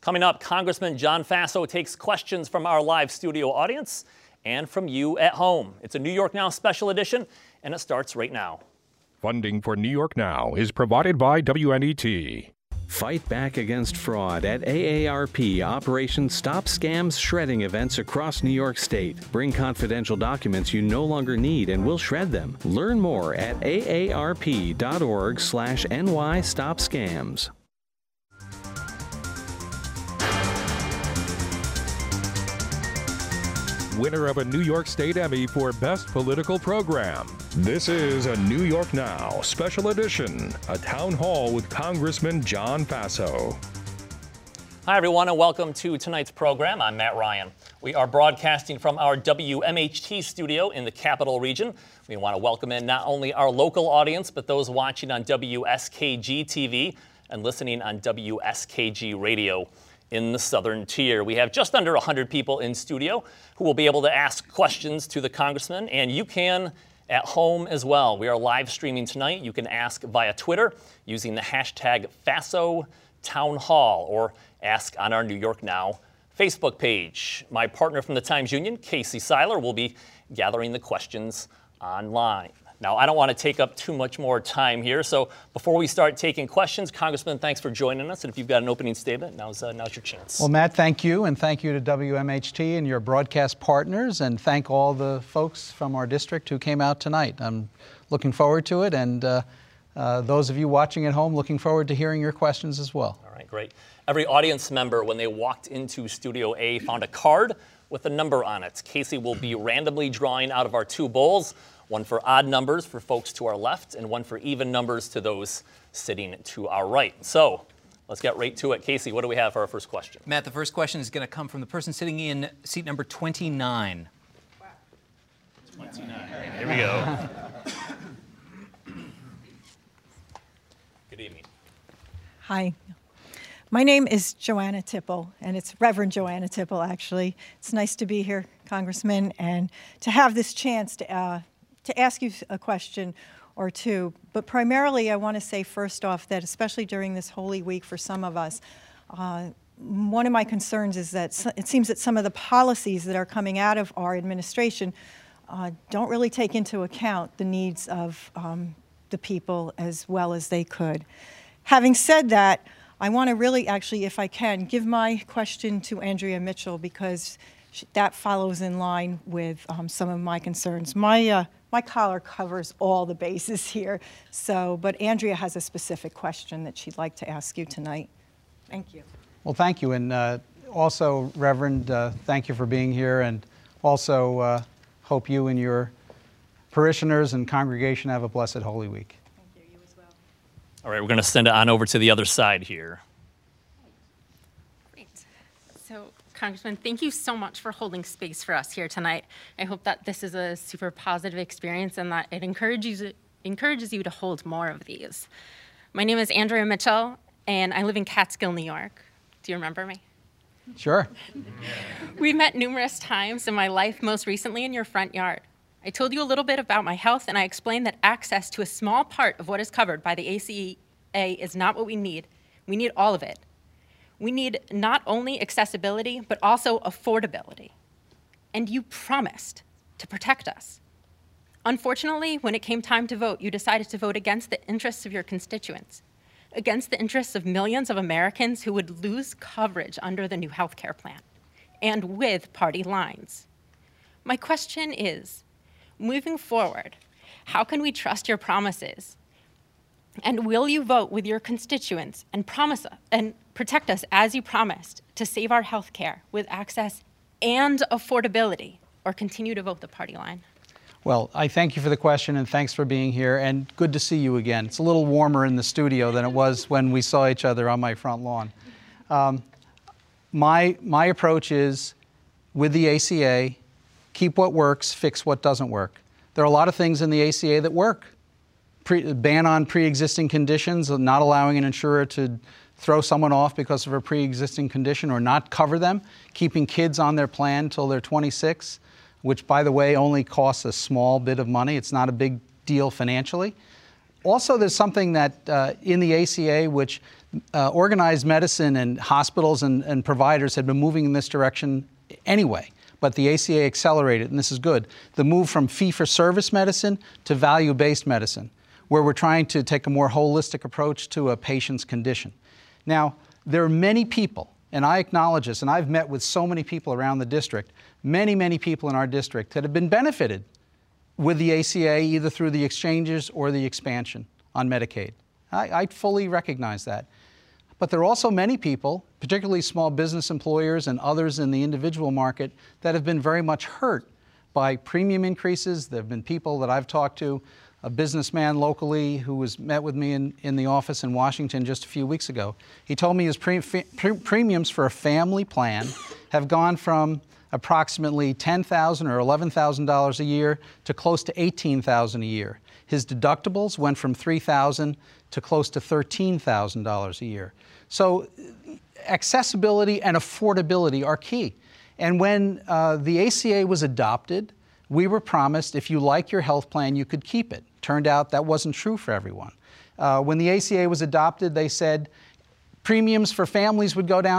Coming up, Congressman John Faso takes questions from our live studio audience and from you at home. It's a New York Now special edition, and it starts right now. Funding for New York Now is provided by WNET. Fight back against fraud at AARP Operation Stop Scams shredding events across New York State. Bring confidential documents you no longer need and we'll shred them. Learn more at aarp.org/NY-STOP-SCAMS. Winner of a New York State Emmy for Best Political Program. This is a New York Now special edition, a town hall with Congressman John Faso. Hi, everyone, and welcome to tonight's program. I'm Matt Ryan. We are broadcasting from our WMHT studio in the Capital Region. We want to welcome in not only our local audience, but those watching on WSKG TV and listening on WSKG Radio in the Southern Tier. We have just under 100 people in studio who will be able to ask questions to the Congressman, and you can at home as well. We are live streaming tonight. You can ask via Twitter using the hashtag FasoTownHall or ask on our New York Now Facebook page. My partner from the Times Union, Casey Seiler, will be gathering the questions online. Now, I don't want to take up too much more time here, so before we start taking questions, Congressman, thanks for joining us, and if you've got an opening statement, now's your chance. Well, Matt, thank you, and thank you to WMHT and your broadcast partners, and thank all the folks from our district who came out tonight. I'm looking forward to it, and those of you watching at home, looking forward to hearing your questions as well. All right, great. Every audience member, when they walked into Studio A, found a card with a number on it. Casey will be randomly drawing out of our two bowls, one for odd numbers for folks to our left and one for even numbers to those sitting to our right. So let's get right to it. Casey, what do we have for our first question? Matt, the first question is going to come from the person sitting in seat number 29. Wow. 29. Here we go. Good evening. Hi. My name is Joanna Tipple, and it's Reverend Joanna Tipple, actually. It's nice to be here, Congressman, and to have this chance to ask you a question or two. But primarily, I want to say first off that especially during this Holy Week for some of us, one of my concerns is that it seems that some of the policies that are coming out of our administration don't really take into account the needs of the people as well as they could. Having said that, I want to really actually, if I can, give my question to Andrea Mitchell because that follows in line with some of my concerns. My collar covers all the bases here, but Andrea has a specific question that she'd like to ask you tonight. Thank you. Well, thank you, and also, Reverend, thank you for being here, and also hope you and your parishioners and congregation have a blessed Holy Week. Thank you, you as well. All right, we're going to send it on over to the other side here. Congressman, thank you so much for holding space for us here tonight. I hope that this is a super positive experience and that it encourages you to hold more of these. My name is Andrea Mitchell, and I live in Catskill, New York. Do you remember me? Sure. We've met numerous times in my life, most recently in your front yard. I told you a little bit about my health, and I explained that access to a small part of what is covered by the ACA is not what we need. We need all of it. We need not only accessibility, but also affordability. And you promised to protect us. Unfortunately, when it came time to vote, you decided to vote against the interests of your constituents, against the interests of millions of Americans who would lose coverage under the new health care plan, and with party lines. My question is, moving forward, how can we trust your promises? And will you vote with your constituents and protect us as you promised to save our health care with access and affordability, or continue to vote the party line? Well, I thank you for the question, and thanks for being here, and good to see you again. It's a little warmer in the studio than it was when we saw each other on my front lawn. My approach is, with the ACA, keep what works, fix what doesn't work. There are a lot of things in the ACA that work. Ban on pre-existing conditions, not allowing an insurer to throw someone off because of a pre-existing condition or not cover them, keeping kids on their plan until they're 26, which, by the way, only costs a small bit of money. It's not a big deal financially. Also, there's something that in the ACA which organized medicine and hospitals and providers had been moving in this direction anyway, but the ACA accelerated, and this is good. The move from fee-for-service medicine to value-based medicine, where we're trying to take a more holistic approach to a patient's condition. Now, there are many people, and I acknowledge this, and I've met with so many people around the district, many people in our district that have been benefited with the ACA, either through the exchanges or the expansion on Medicaid. I fully recognize that. But there are also many people, particularly small business employers and others in the individual market, that have been very much hurt by premium increases. There have been people that I've talked to, a businessman locally who met with me in the office in Washington just a few weeks ago. He told me his premiums for a family plan have gone from approximately $10,000 or $11,000 a year to close to $18,000 a year. His deductibles went from $3,000 to close to $13,000 a year. So accessibility and affordability are key. And when the ACA was adopted, we were promised if you like your health plan, you could keep it. Turned out that wasn't true for everyone. When the ACA was adopted, they said premiums for families would go down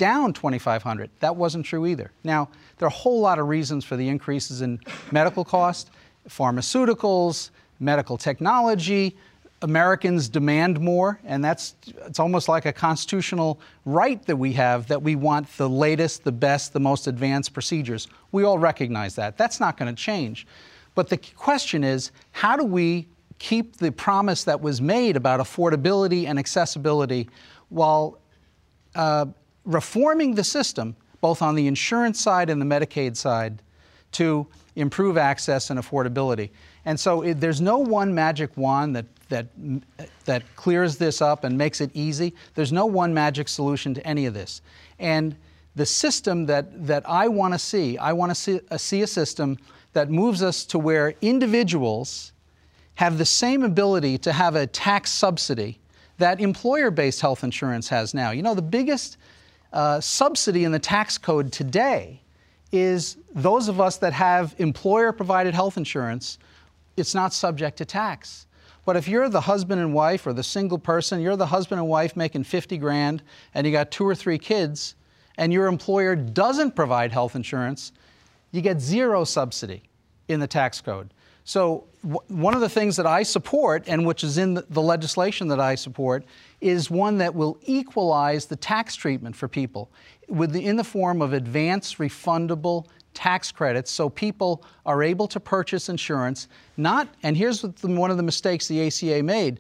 $2,500. That wasn't true either. Now, there are a whole lot of reasons for the increases in medical costs, pharmaceuticals, medical technology. Americans demand more, and it's almost like a constitutional right that we have, that we want the latest, the best, the most advanced procedures. We all recognize that. That's not going to change. But the question is, how do we keep the promise that was made about affordability and accessibility while reforming the system, both on the insurance side and the Medicaid side, to improve access and affordability? And so there's no one magic wand that clears this up and makes it easy. There's no one magic solution to any of this. And the system that I want to see a system that moves us to where individuals have the same ability to have a tax subsidy that employer-based health insurance has now. You know, the biggest subsidy in the tax code today is those of us that have employer-provided health insurance. It's not subject to tax. But if you're the husband and wife or the single person, you're the husband and wife making 50 grand and you got 2 or 3 kids and your employer doesn't provide health insurance, you get 0 subsidy in the tax code. So one of the things that I support, and which is in the legislation that I support, is one that will equalize the tax treatment for people in the form of advance refundable tax credits, so people are able to purchase insurance. And here's one of the mistakes the ACA made.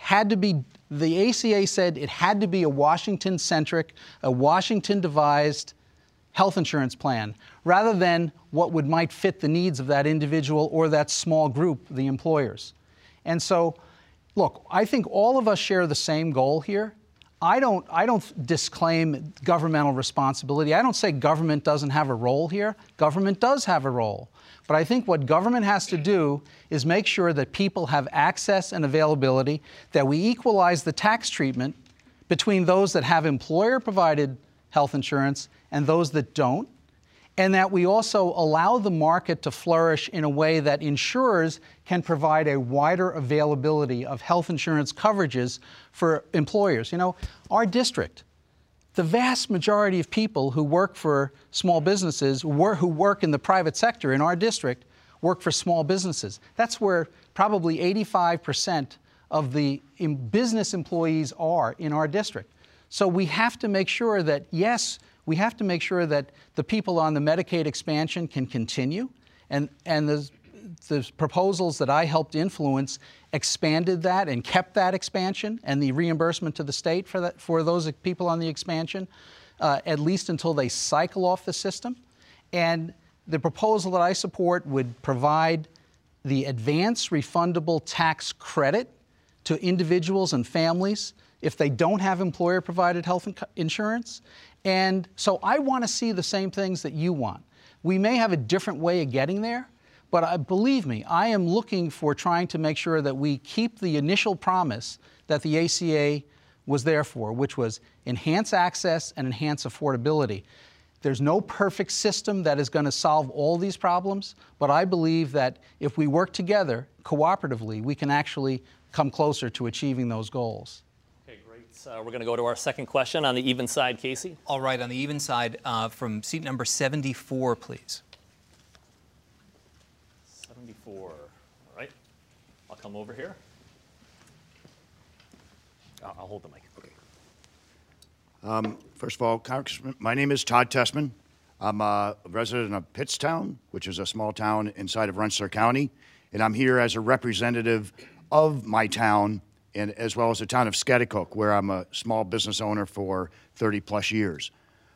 The ACA said it had to be a Washington-centric, a Washington-devised health insurance plan, rather than what might fit the needs of that individual or that small group, the employers. And so, look, I think all of us share the same goal here. I don't disclaim governmental responsibility. I don't say government doesn't have a role here. Government does have a role. But I think what government has to do is make sure that people have access and availability, that we equalize the tax treatment between those that have employer-provided health insurance and those that don't, and that we also allow the market to flourish in a way that insurers can provide a wider availability of health insurance coverages for employers. You know, our district, the vast majority of people who work for small businesses, who work in the private sector in our district, work for small businesses. That's where probably 85% of the business employees are in our district. So we have to make sure that, yes, we have to make sure that the people on the Medicaid expansion can continue, and the proposals that I helped influence expanded that and kept that expansion and the reimbursement to the state for those people on the expansion, at least until they cycle off the system. And the proposal that I support would provide the advance refundable tax credit to individuals and families if they don't have employer-provided health insurance. And so I want to see the same things that you want. We may have a different way of getting there, but believe me, I am looking for trying to make sure that we keep the initial promise that the ACA was there for, which was enhance access and enhance affordability. There's no perfect system that is going to solve all these problems, but I believe that if we work together cooperatively, we can actually come closer to achieving those goals. Okay, great. We're going to go to our second question on the even side, Casey. All right, on the even side, from seat number 74, please. 74. All right. I'll come over here. I'll hold the mic. Okay. First of all, Congressman, my name is Todd Tessman. I'm a resident of Pittstown, which is a small town inside of Rensselaer County, and I'm here as a representative of my town, and as well as the town of Schaghticoke, where I'm a small business owner for 30-plus years.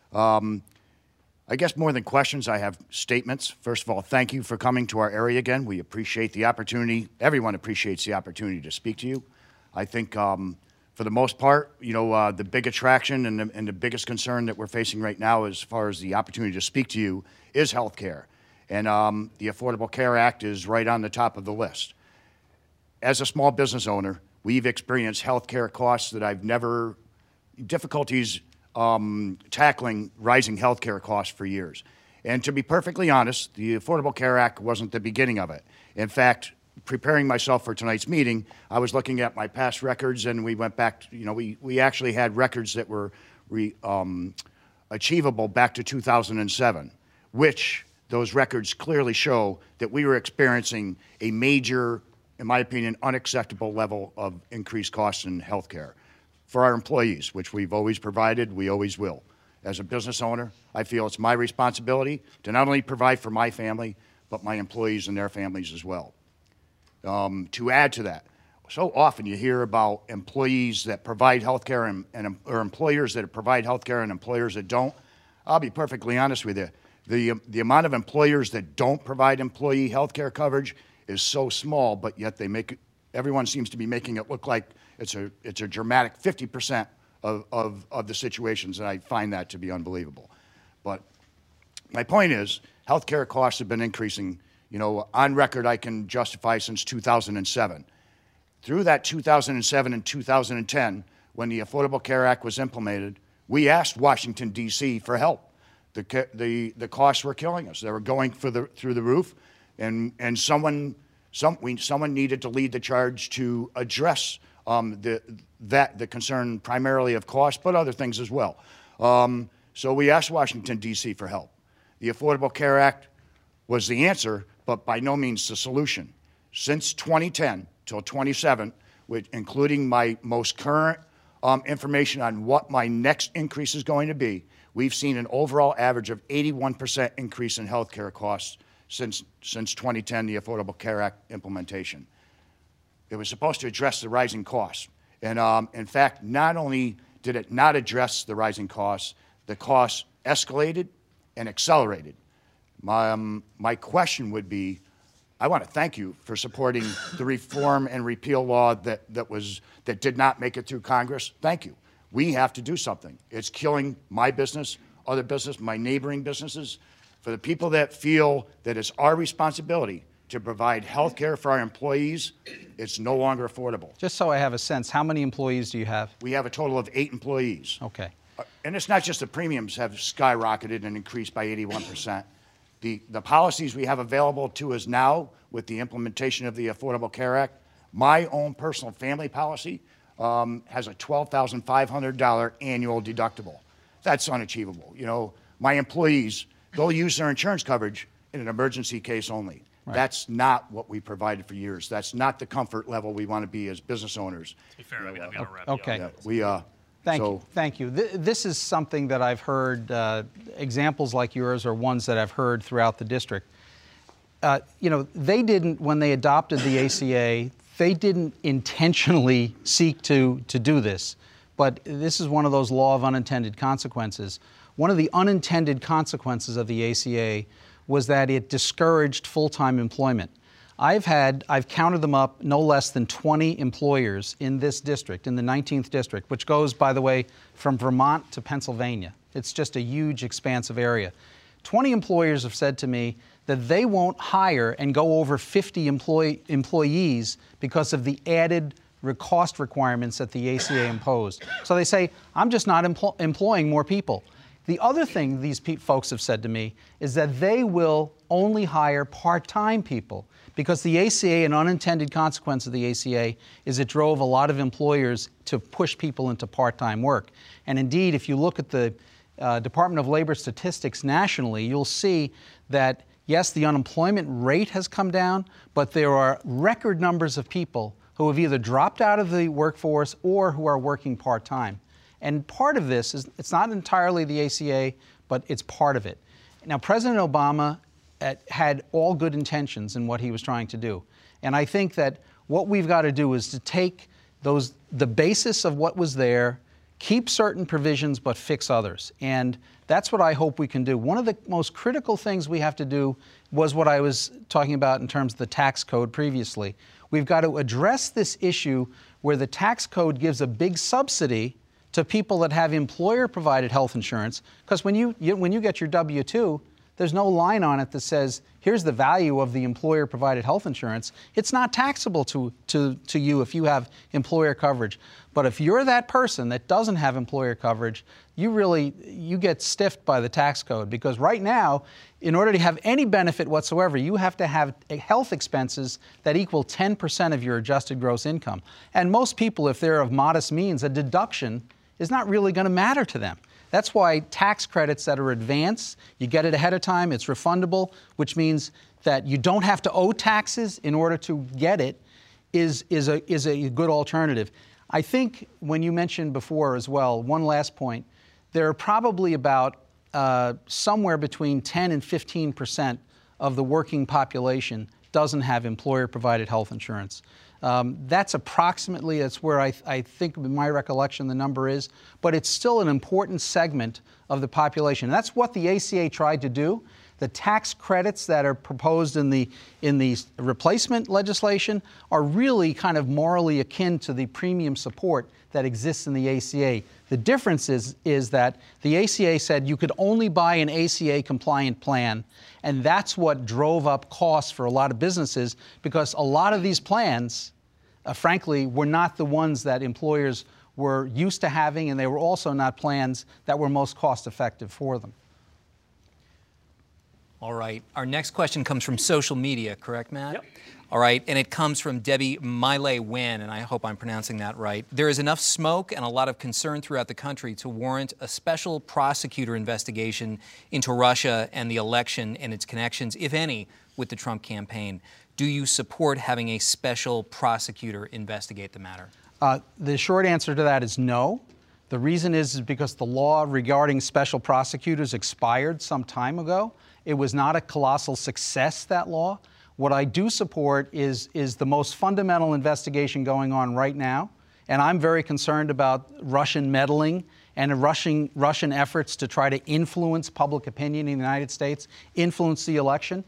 I guess more than questions, I have statements. First of all, thank you for coming to our area again. We appreciate the opportunity. Everyone appreciates the opportunity to speak to you. I think for the most part, you know, the big attraction and the biggest concern that we're facing right now as far as the opportunity to speak to you is health care. And the Affordable Care Act is right on the top of the list. As a small business owner, we've experienced health care costs that I've never, difficulties tackling rising health care costs for years. And to be perfectly honest, the Affordable Care Act wasn't the beginning of it. In fact, preparing myself for tonight's meeting, I was looking at my past records, and we went back, you know, we actually had records that were achievable back to 2007, which those records clearly show that we were experiencing a major, in my opinion, unacceptable level of increased costs in health care for our employees, which we've always provided, we always will. As a business owner, I feel it's my responsibility to not only provide for my family, but my employees and their families as well. To add to that, so often you hear about employees that provide health care or employers that provide health care and employers that don't. I'll be perfectly honest with you. The amount of employers that don't provide employee health care coverage is so small, but yet they make it, everyone seems to be making it look like it's a dramatic 50% of the situations, and I find that to be unbelievable. But my point is, health care costs have been increasing, you know, on record I can justify since 2007. Through that 2007 and 2010, when the Affordable Care Act was implemented, we asked Washington, D.C. for help. The costs were killing us. They were going through the roof, and someone needed to lead the charge to address the concern primarily of cost, but other things as well. So we asked Washington, D.C. for help. The Affordable Care Act was the answer, but by no means the solution. Since 2010 till 27, including my most current information on what my next increase is going to be, we've seen an overall average of 81% increase in health care costs since 2010, the Affordable Care Act implementation. It was supposed to address the rising costs. And in fact, not only did it not address the rising costs, the costs escalated and accelerated. My question would be, I want to thank you for supporting the reform and repeal law that did not make it through Congress. Thank you. We have to do something. It's killing my business, other business, my neighboring businesses. For the people that feel that it's our responsibility to provide health care for our employees, it's no longer affordable. Just so I have a sense, how many employees do you have? We have a total of 8 employees. Okay. And it's not just the premiums have skyrocketed and increased by 81%. The policies we have available to us now with the implementation of the Affordable Care Act, my own personal family policy has a $12,500 annual deductible. That's unachievable. You know, my employees, they'll use their insurance coverage in an emergency case only. Right. That's not what we provided for years. That's not the comfort level we want to be as business owners. To be fair, I'm going to wrap okay. you up. Yeah, Thank you. This is something that I've heard, examples like yours are ones that I've heard throughout the district. You know, they didn't, when they adopted the ACA, they didn't intentionally seek to do this, but this is one of those law of unintended consequences. One of the unintended consequences of the ACA was that it discouraged full-time employment. I've counted them up, no less than 20 employers in this district, in the 19th district, which goes, by the way, from Vermont to Pennsylvania. It's just a huge, expansive area. 20 employers have said to me that they won't hire and go over 50 employees because of the added cost requirements that the ACA imposed. So they say, I'm just not employing more people. The other thing these folks have said to me is that they will only hire part-time people, because the ACA, an unintended consequence of the ACA, is it drove a lot of employers to push people into part-time work. And indeed, if you look at the Department of Labor statistics nationally, you'll see that, yes, the unemployment rate has come down, but there are record numbers of people who have either dropped out of the workforce or who are working part-time. And part of this is, it's not entirely the ACA, but it's part of it. Now, President Obama had all good intentions in what he was trying to do. And I think that what we've got to do is to take the basis of what was there, keep certain provisions, but fix others. And that's what I hope we can do. One of the most critical things we have to do was what I was talking about in terms of the tax code previously. We've got to address this issue where the tax code gives a big subsidy to people that have employer-provided health insurance, because when you get your W-2, there's no line on it that says, here's the value of the employer-provided health insurance. It's not taxable to you if you have employer coverage. But if you're that person that doesn't have employer coverage, you get stiffed by the tax code, because right now, in order to have any benefit whatsoever, you have to have health expenses that equal 10% of your adjusted gross income. And most people, if they're of modest means, a deduction is not really going to matter to them. That's why tax credits that are advanced, you get it ahead of time, it's refundable, which means that you don't have to owe taxes in order to get it, is a good alternative. I think when you mentioned before as well, one last point, there are probably about somewhere between 10 and 15% of the working population doesn't have employer-provided health insurance. That's approximately, that's where I think, in my recollection, the number is, but it's still an important segment of the population. And that's what the ACA tried to do. The tax credits that are proposed in the replacement legislation are really kind of morally akin to the premium support that exists in the ACA. The difference is that the ACA said you could only buy an ACA-compliant plan, and that's what drove up costs for a lot of businesses, because a lot of these plans, frankly, were not the ones that employers were used to having, and they were also not plans that were most cost-effective for them. All right. Our next question comes from social media, correct, Matt? Yep. All right, and it comes from Debbie Miley-Wen, and I hope I'm pronouncing that right. There is enough smoke and a lot of concern throughout the country to warrant a special prosecutor investigation into Russia and the election and its connections, if any, with the Trump campaign. Do you support having a special prosecutor investigate the matter? The short answer to that is no. The reason is because the law regarding special prosecutors expired some time ago. It was not a colossal success, that law. What I do support is the most fundamental investigation going on right now, and I'm very concerned about Russian meddling and Russian efforts to try to influence public opinion in the United States, influence the election.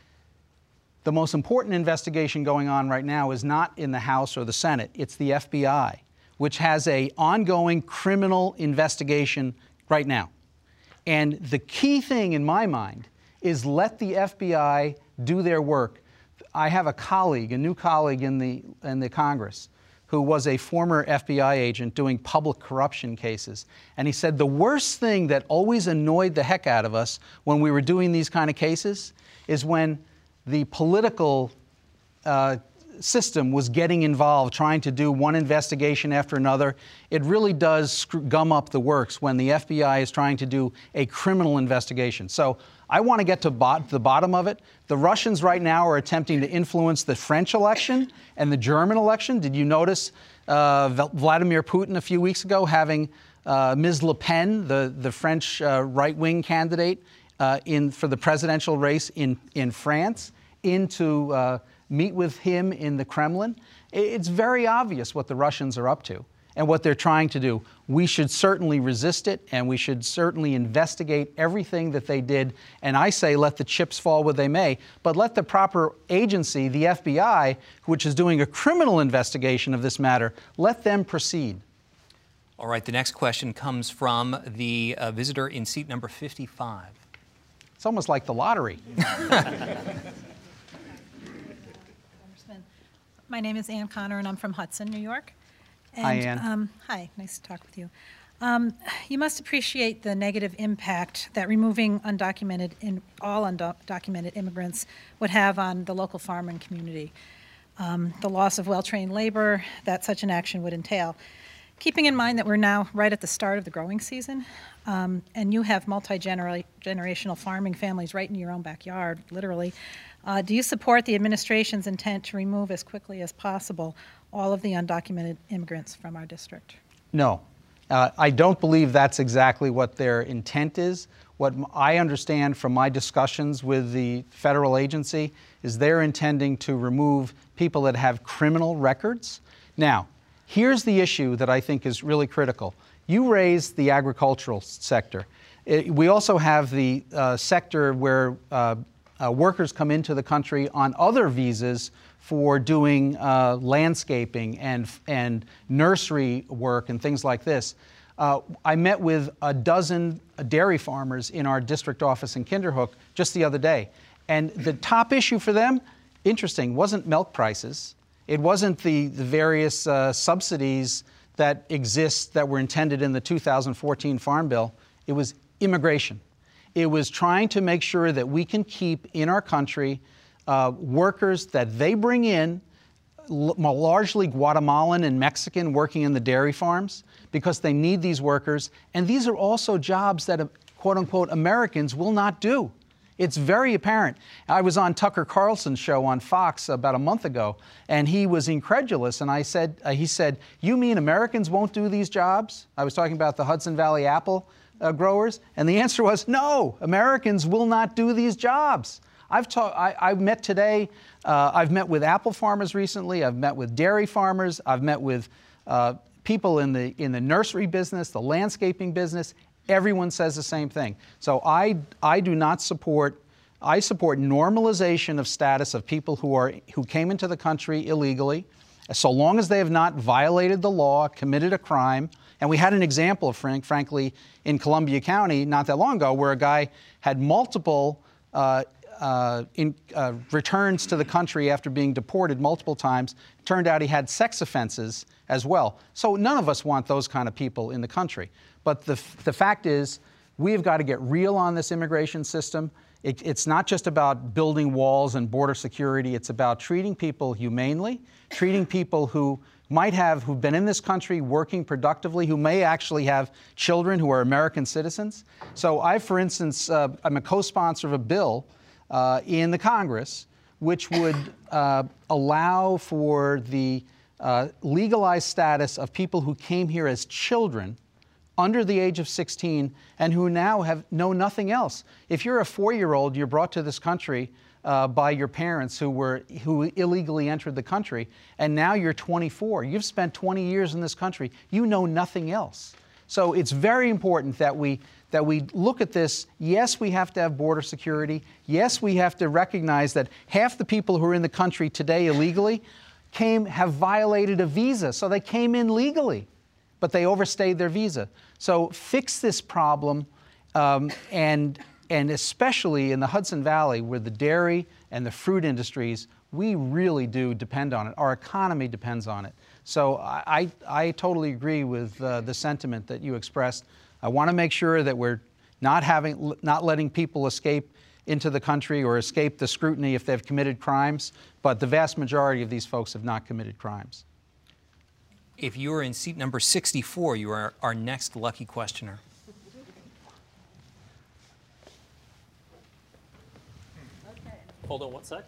The most important investigation going on right now is not in the House or the Senate, it's the FBI, which has an ongoing criminal investigation right now. And the key thing in my mind is let the FBI do their work. I have a colleague, a new colleague in the Congress, who was a former FBI agent doing public corruption cases. And he said the worst thing that always annoyed the heck out of us when we were doing these kind of cases is when the political system was getting involved, trying to do one investigation after another. It really does gum up the works when the FBI is trying to do a criminal investigation. So I want to get to the bottom of it. The Russians right now are attempting to influence the French election and the German election. Did you notice Vladimir Putin a few weeks ago having Ms. Le Pen, the French right-wing candidate for the presidential race in France, in to meet with him in the Kremlin? It's very obvious what the Russians are up to and what they're trying to do. We should certainly resist it, and we should certainly investigate everything that they did. And I say let the chips fall where they may, but let the proper agency, the FBI, which is doing a criminal investigation of this matter, let them proceed. All right, the next question comes from the visitor in seat number 55. It's almost like the lottery. My name is Ann Connor, and I'm from Hudson, New York. And, Hi, Ann. Hi, nice to talk with you. You must appreciate the negative impact that removing all undocumented immigrants would have on the local farming community. The loss of well-trained labor that such an action would entail. Keeping in mind that we're now right at the start of the growing season, and you have multi-generational farming families right in your own backyard, literally, do you support the administration's intent to remove as quickly as possible all of the undocumented immigrants from our district? No. I don't believe that's exactly what their intent is. What I understand from my discussions with the federal agency is they're intending to remove people that have criminal records. Now, here's the issue that I think is really critical. You raised the agricultural sector. We also have the sector where workers come into the country on other visas for doing landscaping and nursery work and things like this. I met with a dozen dairy farmers in our district office in Kinderhook just the other day. And the top issue for them, interesting, wasn't milk prices. It wasn't the various subsidies that exist that were intended in the 2014 Farm Bill. It was immigration. It was trying to make sure that we can keep in our country workers that they bring in, largely Guatemalan and Mexican, working in the dairy farms because they need these workers. And these are also jobs that, quote unquote, Americans will not do. It's very apparent. I was on Tucker Carlson's show on Fox about a month ago, and he was incredulous. And he said, you mean Americans won't do these jobs? I was talking about the Hudson Valley apple growers. And the answer was, no, Americans will not do these jobs. I've met today, I've met with apple farmers recently, I've met with dairy farmers, I've met with people in the nursery business, the landscaping business. Everyone says the same thing. So I do not support, I support normalization of status of people who came into the country illegally, so long as they have not violated the law, committed a crime. And we had an example, frankly, in Columbia County not that long ago where a guy had multiple returns to the country after being deported multiple times. Turned out he had sex offenses as well. So none of us want those kind of people in the country. But the fact is, we've got to get real on this immigration system. It's not just about building walls and border security. It's about treating people humanely, treating people who've been in this country working productively, who may actually have children who are American citizens. So for instance, I'm a co-sponsor of a bill in the Congress which would allow for the legalized status of people who came here as children under the age of 16 and who now know nothing else. If you're a 4-year-old, you're brought to this country by your parents who illegally entered the country, and now you're 24. You've spent 20 years in this country. You know nothing else. So it's very important that we look at this. Yes, we have to have border security. Yes, we have to recognize that half the people who are in the country today illegally have violated a visa, so they came in legally, but they overstayed their visa. So fix this problem, and especially in the Hudson Valley, where the dairy and the fruit industries, we really do depend on it. Our economy depends on it. So I totally agree with the sentiment that you expressed. I want to make sure that we're not letting people escape into the country or escape the scrutiny if they've committed crimes, but the vast majority of these folks have not committed crimes. If you are in seat number 64, you are our next lucky questioner. Hold on one sec.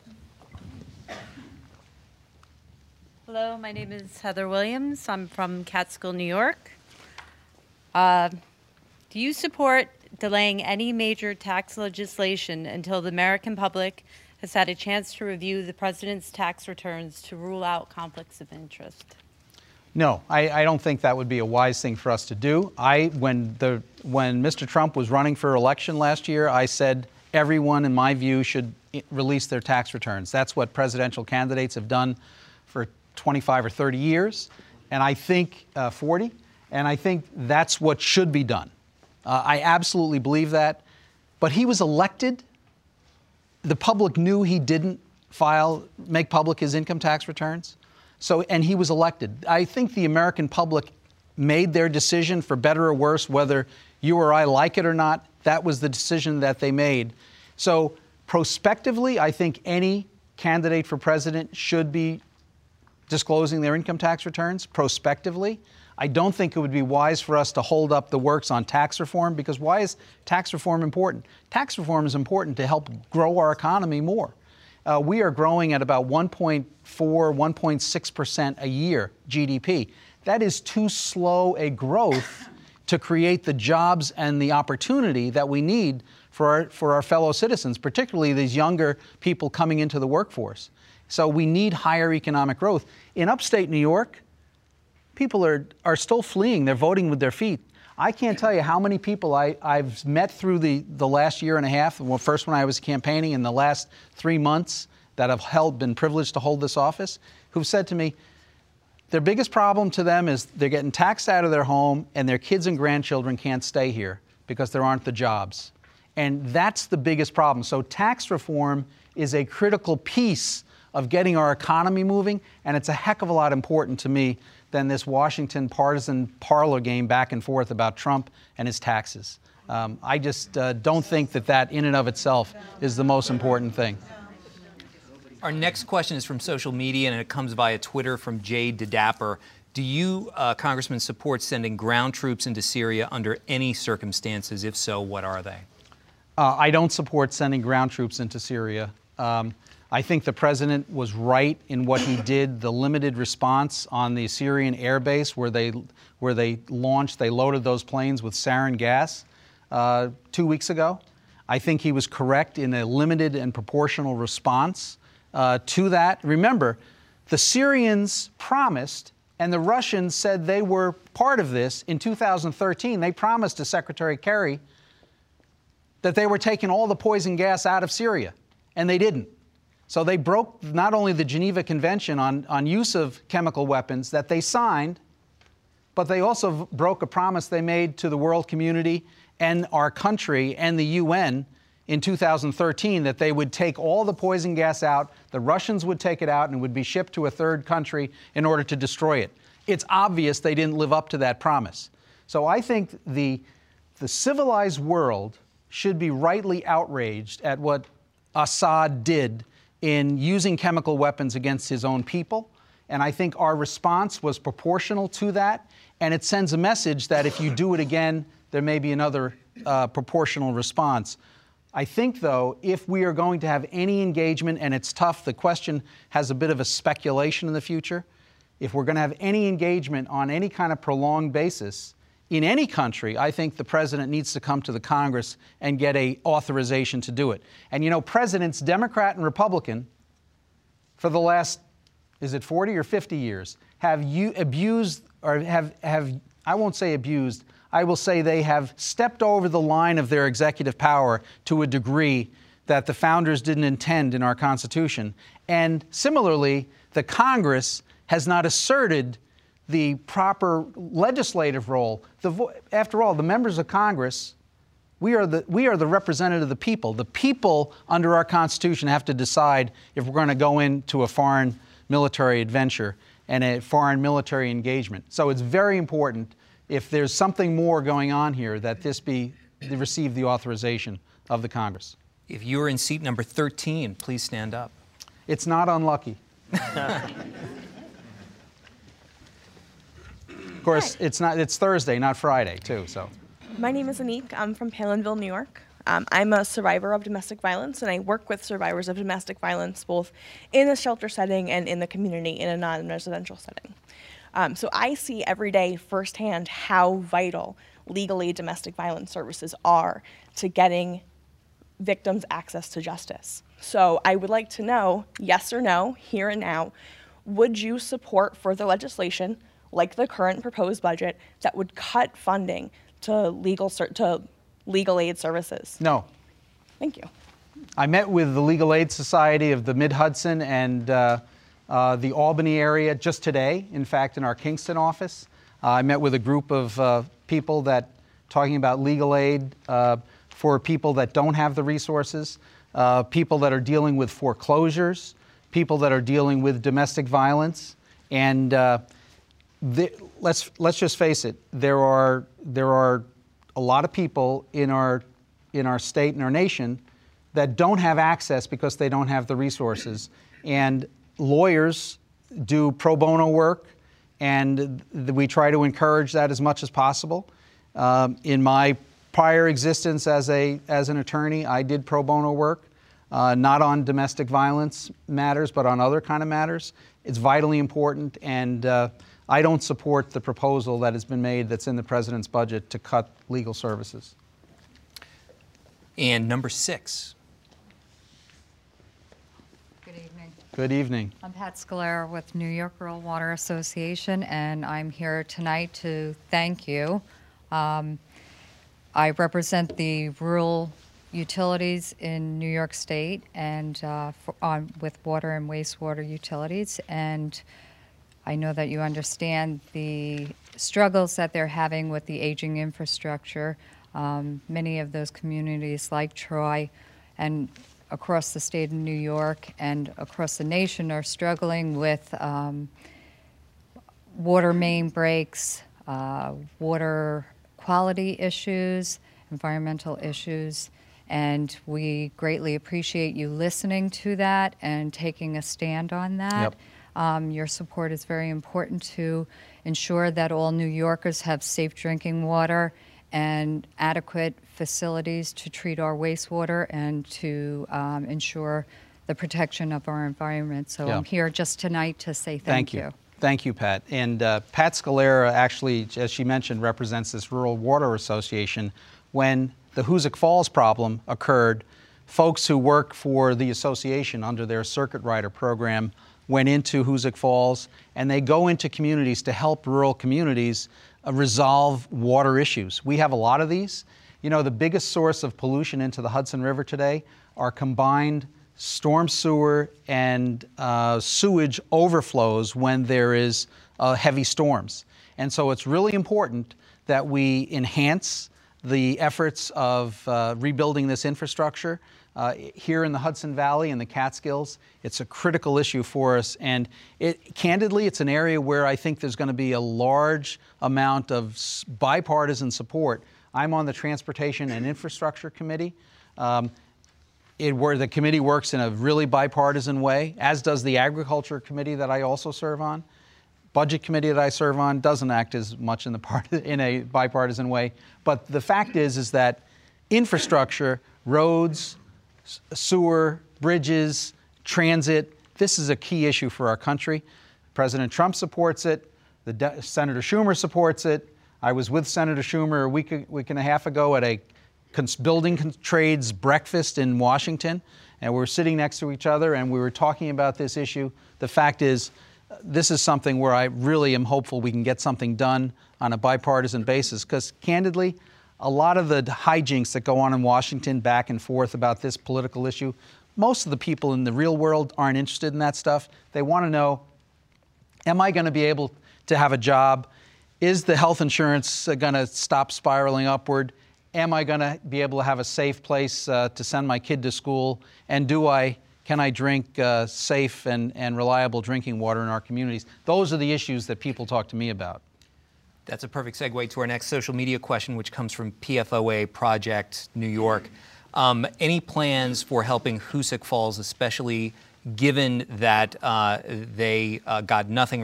Hello, my name is Heather Williams. I'm from Catskill, New York. Do you support delaying any major tax legislation until the American public has had a chance to review the president's tax returns to rule out conflicts of interest? No, I don't think that would be a wise thing for us to do. When Mr. Trump was running for election last year, I said everyone, in my view, should release their tax returns. That's what presidential candidates have done for 25 or 30 years, and I think 40, and I think that's what should be done. I absolutely believe that. But he was elected. The public knew he didn't make public his income tax returns. And he was elected. I think the American public made their decision for better or worse, whether you or I like it or not. That was the decision that they made. So prospectively, I think any candidate for president should be disclosing their income tax returns prospectively. I don't think it would be wise for us to hold up the works on tax reform, because why is tax reform important? Tax reform is important to help grow our economy more. We are growing at about 1.4, 1.6% a year GDP. That is too slow a growth to create the jobs and the opportunity that we need for our fellow citizens, particularly these younger people coming into the workforce. So we need higher economic growth. In upstate New York, people are still fleeing. They're voting with their feet. I can't tell you how many people I've met through the last year and a half, well, first when I was campaigning, in the last 3 months that have been privileged to hold this office, who've said to me, their biggest problem to them is they're getting taxed out of their home and their kids and grandchildren can't stay here because there aren't the jobs. And that's the biggest problem. So tax reform is a critical piece of getting our economy moving, and it's a heck of a lot important to me than this Washington partisan parlor game back and forth about Trump and his taxes. I just don't think that in and of itself is the most important thing. Our next question is from social media, and it comes via Twitter from Jade DeDapper. Do you, Congressman, support sending ground troops into Syria under any circumstances? If so, what are they? I don't support sending ground troops into Syria. I think the president was right in what he did, the limited response on the Syrian air base where they loaded those planes with sarin gas 2 weeks ago. I think he was correct in a limited and proportional response to that. Remember, the Syrians promised, and the Russians said they were part of this in 2013. They promised to Secretary Kerry that they were taking all the poison gas out of Syria, and they didn't. So they broke not only the Geneva Convention on use of chemical weapons that they signed, but they also broke a promise they made to the world community and our country and the UN in 2013 that they would take all the poison gas out, the Russians would take it out, and it would be shipped to a third country in order to destroy it. It's obvious they didn't live up to that promise. So I think the civilized world should be rightly outraged at what Assad did in using chemical weapons against his own people. And I think our response was proportional to that. And it sends a message that if you do it again, there may be another proportional response. I think, though, if we are going to have any engagement, and it's tough, the question has a bit of a speculation in the future. If we're going to have any engagement on any kind of prolonged basis in any country, I think the president needs to come to the Congress and get an authorization to do it. And you know, presidents, Democrat and Republican, for the last, is it 40 or 50 years, have abused, or have I won't say abused, I will say they have stepped over the line of their executive power to a degree that the founders didn't intend in our Constitution. And similarly, the Congress has not asserted the proper legislative role. After all, the members of Congress, we are the representative of the people. The people under our Constitution have to decide if we're going to go into a foreign military adventure and a foreign military engagement. So it's very important, if there's something more going on here, that this receive the authorization of the Congress. If you're in seat number 13, please stand up. It's not unlucky. Of course, it's Thursday, not Friday, too, so. My name is Anique. I'm from Palinville, New York. I'm a survivor of domestic violence, and I work with survivors of domestic violence both in a shelter setting and in the community in a non-residential setting. So I see every day firsthand how vital legal aid domestic violence services are to getting victims access to justice. So I would like to know, yes or no, here and now, would you support further legislation like the current proposed budget that would cut funding to legal aid services? No. Thank you. I met with the Legal Aid Society of the Mid-Hudson and the Albany area just today, in fact, in our Kingston office. I met with a group of people talking about legal aid for people that don't have the resources, people that are dealing with foreclosures, people that are dealing with domestic violence. And let's just face it. There are a lot of people in our state and our nation that don't have access because they don't have the resources. And lawyers do pro bono work, and we try to encourage that as much as possible. In my prior existence as an attorney, I did pro bono work, not on domestic violence matters, but on other kind of matters. It's vitally important, and I don't support the proposal that has been made that's in the president's budget to cut legal services. And number 6. Good evening. Good evening. I'm Pat Scalera with New York Rural Water Association, and I'm here tonight to thank you. I represent the rural utilities in New York State and with water and wastewater utilities, and I know that you understand the struggles that they're having with the aging infrastructure. Many of those communities like Troy and across the state of New York and across the nation are struggling with water main breaks, water quality issues, environmental issues, and we greatly appreciate you listening to that and taking a stand on that. Yep. Your support is very important to ensure that all New Yorkers have safe drinking water and adequate facilities to treat our wastewater and to ensure the protection of our environment. So I'm here just tonight to say thank you. Thank you, Pat. And Pat Scalera actually, as she mentioned, represents this Rural Water Association. When the Hoosick Falls problem occurred, folks who work for the association under their Circuit Rider program went into Hoosick Falls, and they go into communities to help rural communities resolve water issues. We have a lot of these. You know, the biggest source of pollution into the Hudson River today are combined storm sewer and sewage overflows when there is heavy storms. And so it's really important that we enhance the efforts of rebuilding this infrastructure. Here in the Hudson Valley and the Catskills, it's a critical issue for us. And candidly, it's an area where I think there's going to be a large amount of bipartisan support. I'm on the Transportation and Infrastructure Committee, where the committee works in a really bipartisan way, as does the Agriculture Committee that I also serve on. Budget Committee that I serve on doesn't act as much in a bipartisan way. But the fact is that infrastructure, roads, sewer, bridges, transit, this is a key issue for our country. President Trump supports it. Senator Schumer supports it. I was with Senator Schumer a week and a half ago at a building trades breakfast in Washington, and we were sitting next to each other and we were talking about this issue. The fact is, this is something where I really am hopeful we can get something done on a bipartisan basis, because candidly, a lot of the hijinks that go on in Washington back and forth about this political issue, most of the people in the real world aren't interested in that stuff. They want to know, am I going to be able to have a job? Is the health insurance going to stop spiraling upward? Am I going to be able to have a safe place to send my kid to school? And can I drink safe and reliable drinking water in our communities? Those are the issues that people talk to me about. That's a perfect segue to our next social media question, which comes from PFOA Project New York. Any plans for helping Hoosick Falls, especially given that they got nothing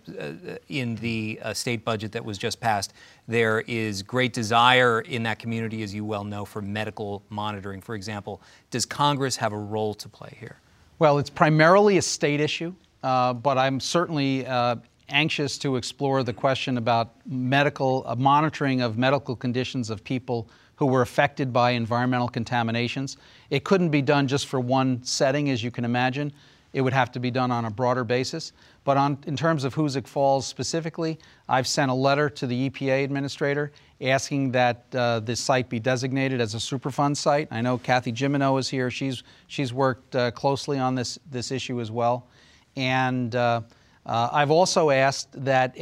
in the state budget that was just passed? There is great desire in that community, as you well know, for medical monitoring, for example. Does Congress have a role to play here? Well, it's primarily a state issue, but I'm certainly anxious to explore the question about monitoring of medical conditions of people who were affected by environmental contaminations. It couldn't be done just for one setting, as you can imagine. It would have to be done on a broader basis. But in terms of Hoosick Falls specifically, I've sent a letter to the EPA administrator asking that this site be designated as a Superfund site. I know Kathy Jimino is here. She's worked closely on this issue as well. And I've also asked that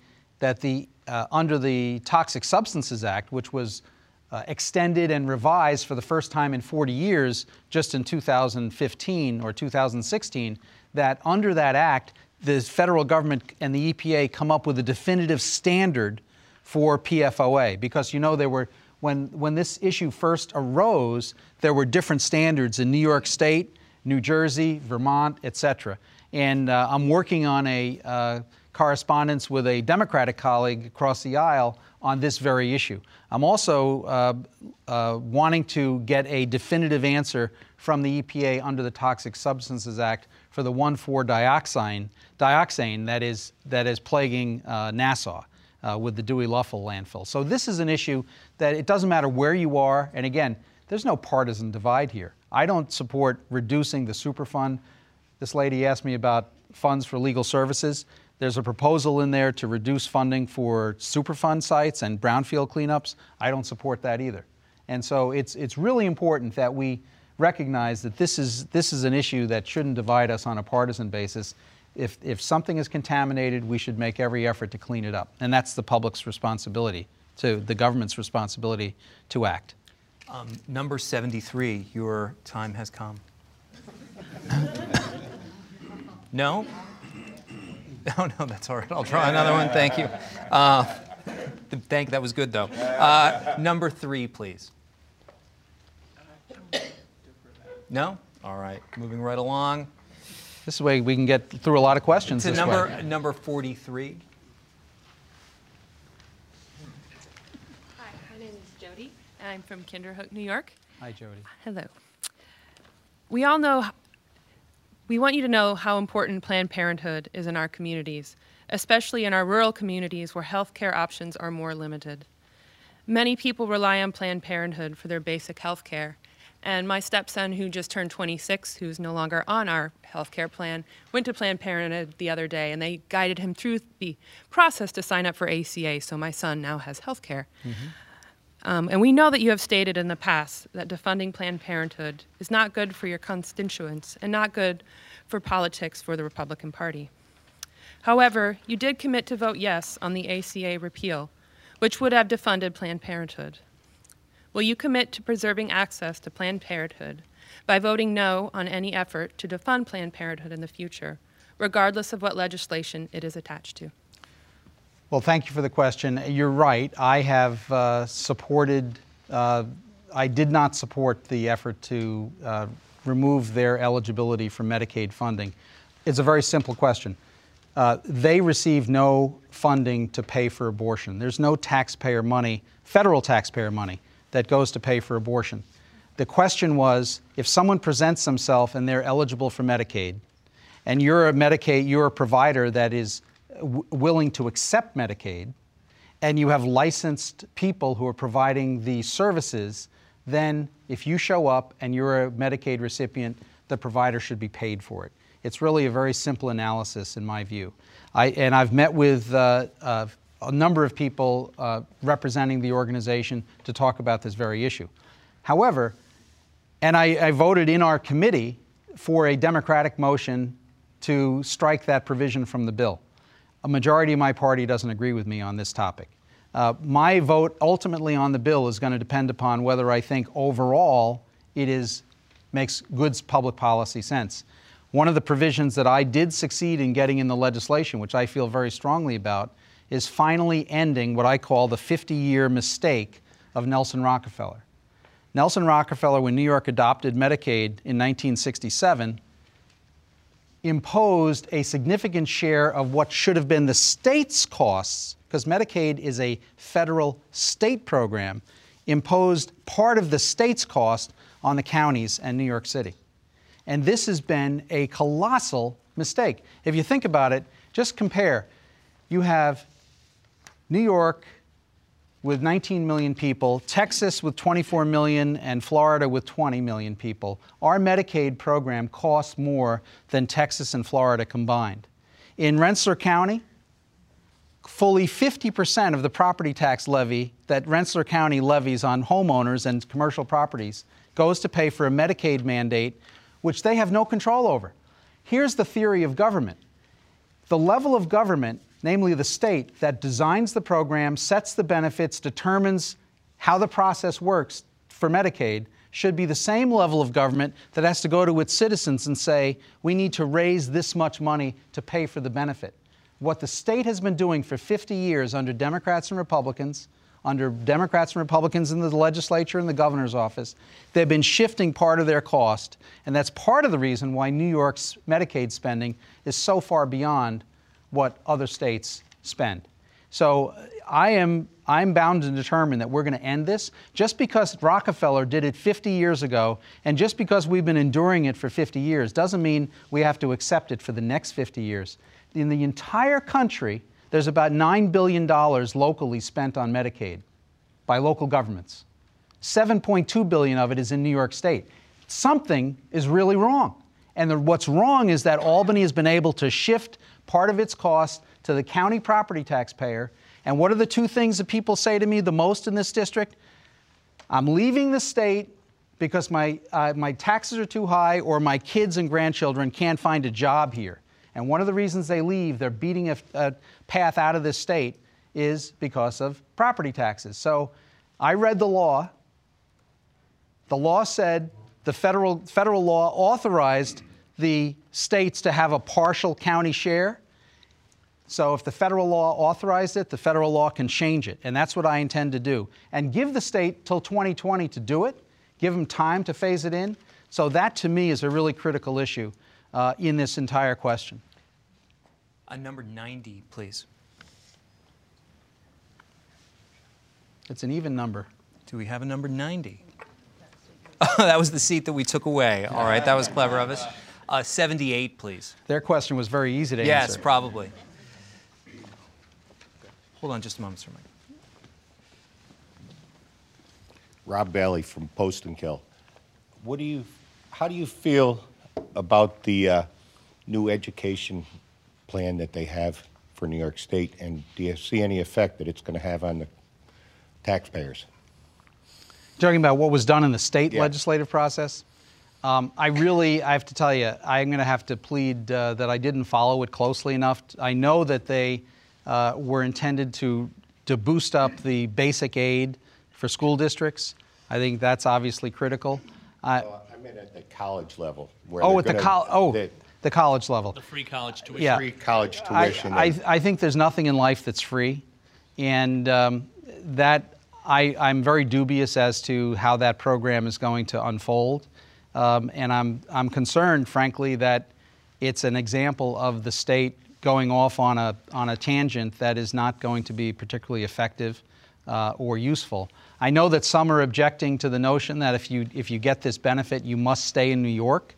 under the Toxic Substances Act, which was extended and revised for the first time in 40 years, just in 2015 or 2016, that under that act, the federal government and the EPA come up with a definitive standard for PFOA, because there were, when this issue first arose, there were different standards in New York State, New Jersey, Vermont, etc. And I'm working on a correspondence with a Democratic colleague across the aisle on this very issue. I'm also wanting to get a definitive answer from the EPA under the Toxic Substances Act for the 1,4-dioxane that is plaguing Nassau with the Dewey-Luffel landfill. So this is an issue that it doesn't matter where you are, and again, there's no partisan divide here. I don't support reducing the Superfund. This lady asked me about funds for legal services. There's a proposal in there to reduce funding for Superfund sites and brownfield cleanups. I don't support that either. And so it's really important that we recognize that this is an issue that shouldn't divide us on a partisan basis. If something is contaminated, we should make every effort to clean it up. And that's the public's responsibility, the government's responsibility to act. Number 73, your time has come. No? Oh, no, that's all right. I'll try another one. Thank you. That was good, though. Number 3, please. No? All right. Moving right along. This way we can get through a lot of questions. To number 43. Hi, my name is Jody, and I'm from Kinderhook, New York. Hi, Jody. Hello. We want you to know how important Planned Parenthood is in our communities, especially in our rural communities where health care options are more limited. Many people rely on Planned Parenthood for their basic health care, and my stepson, who just turned 26, who's no longer on our health care plan, went to Planned Parenthood the other day, and they guided him through the process to sign up for ACA, so my son now has health care. Mm-hmm. And we know that you have stated in the past that defunding Planned Parenthood is not good for your constituents and not good for politics for the Republican Party. However, you did commit to vote yes on the ACA repeal, which would have defunded Planned Parenthood. Will you commit to preserving access to Planned Parenthood by voting no on any effort to defund Planned Parenthood in the future, regardless of what legislation it is attached to? Well, thank you for the question. You're right. I have supported, I did not support the effort to remove their eligibility for Medicaid funding. It's a very simple question. They receive no funding to pay for abortion. There's no taxpayer money, federal taxpayer money, that goes to pay for abortion. The question was, if someone presents themselves and they're eligible for Medicaid, and you're a provider that is willing to accept Medicaid, and you have licensed people who are providing the services, then if you show up and you're a Medicaid recipient, the provider should be paid for it. It's really a very simple analysis in my view. I've met with a number of people representing the organization to talk about this very issue. However, and I voted in our committee for a Democratic motion to strike that provision from the bill. A majority of my party doesn't agree with me on this topic. My vote ultimately on the bill is going to depend upon whether I think overall it makes good public policy sense. One of the provisions that I did succeed in getting in the legislation, which I feel very strongly about, is finally ending what I call the 50-year mistake of Nelson Rockefeller. Nelson Rockefeller, when New York adopted Medicaid in 1967, imposed a significant share of what should have been the state's costs, because Medicaid is a federal state program, imposed part of the state's cost on the counties and New York City. And this has been a colossal mistake. If you think about it, just compare. You have New York with 19 million people, Texas with 24 million, and Florida with 20 million people. Our Medicaid program costs more than Texas and Florida combined. In Rensselaer County, fully 50% of the property tax levy that Rensselaer County levies on homeowners and commercial properties goes to pay for a Medicaid mandate, which they have no control over. Here's the theory of government. The level of government, namely the state, that designs the program, sets the benefits, determines how the process works for Medicaid, should be the same level of government that has to go to its citizens and say, we need to raise this much money to pay for the benefit. What the state has been doing for 50 years under Democrats and Republicans, in the legislature and the governor's office, they've been shifting part of their cost. And that's part of the reason why New York's Medicaid spending is so far beyond what other states spend. So I'm bound and determined that we're going to end this. Just because Rockefeller did it 50 years ago, and just because we've been enduring it for 50 years, doesn't mean we have to accept it for the next 50 years. In the entire country, there's about $9 billion locally spent on Medicaid by local governments. $7.2 billion of it is in New York State. Something is really wrong. And what's wrong is that Albany has been able to shift part of its cost to the county property taxpayer. And what are the two things that people say to me the most in this district? I'm leaving the state because my taxes are too high, or my kids and grandchildren can't find a job here. And one of the reasons they leave, they're beating a path out of this state, is because of property taxes. So I read the law. The law said, the federal law authorized the states to have a partial county share. So if the federal law authorized it, the federal law can change it. And that's what I intend to do. And give the state till 2020 to do it. Give them time to phase it in. So that, to me, is a really critical issue in this entire question. Number 90, please. It's an even number. Do we have a number 90? Oh, that was the seat that we took away. All right, that was clever of us. 78, please. Their question was very easy to answer. Yes, probably. Hold on just a moment, sir. Rob Bailey from Post and Kill. How do you feel about the new education plan that they have for New York State, and do you see any effect that it's going to have on the taxpayers? Talking about what was done in the state legislative process? I have to tell you, I'm going to have to plead that I didn't follow it closely enough. I know that they were intended to boost up the basic aid for school districts. I think that's obviously critical. I meant at the college level. Where the college level. The free college tuition. Yeah. Free college tuition. I think there's nothing in life that's free, and I'm very dubious as to how that program is going to unfold, and I'm concerned, frankly, that it's an example of the state going off on a tangent that is not going to be particularly effective or useful. I know that some are objecting to the notion that if you get this benefit, you must stay in New York.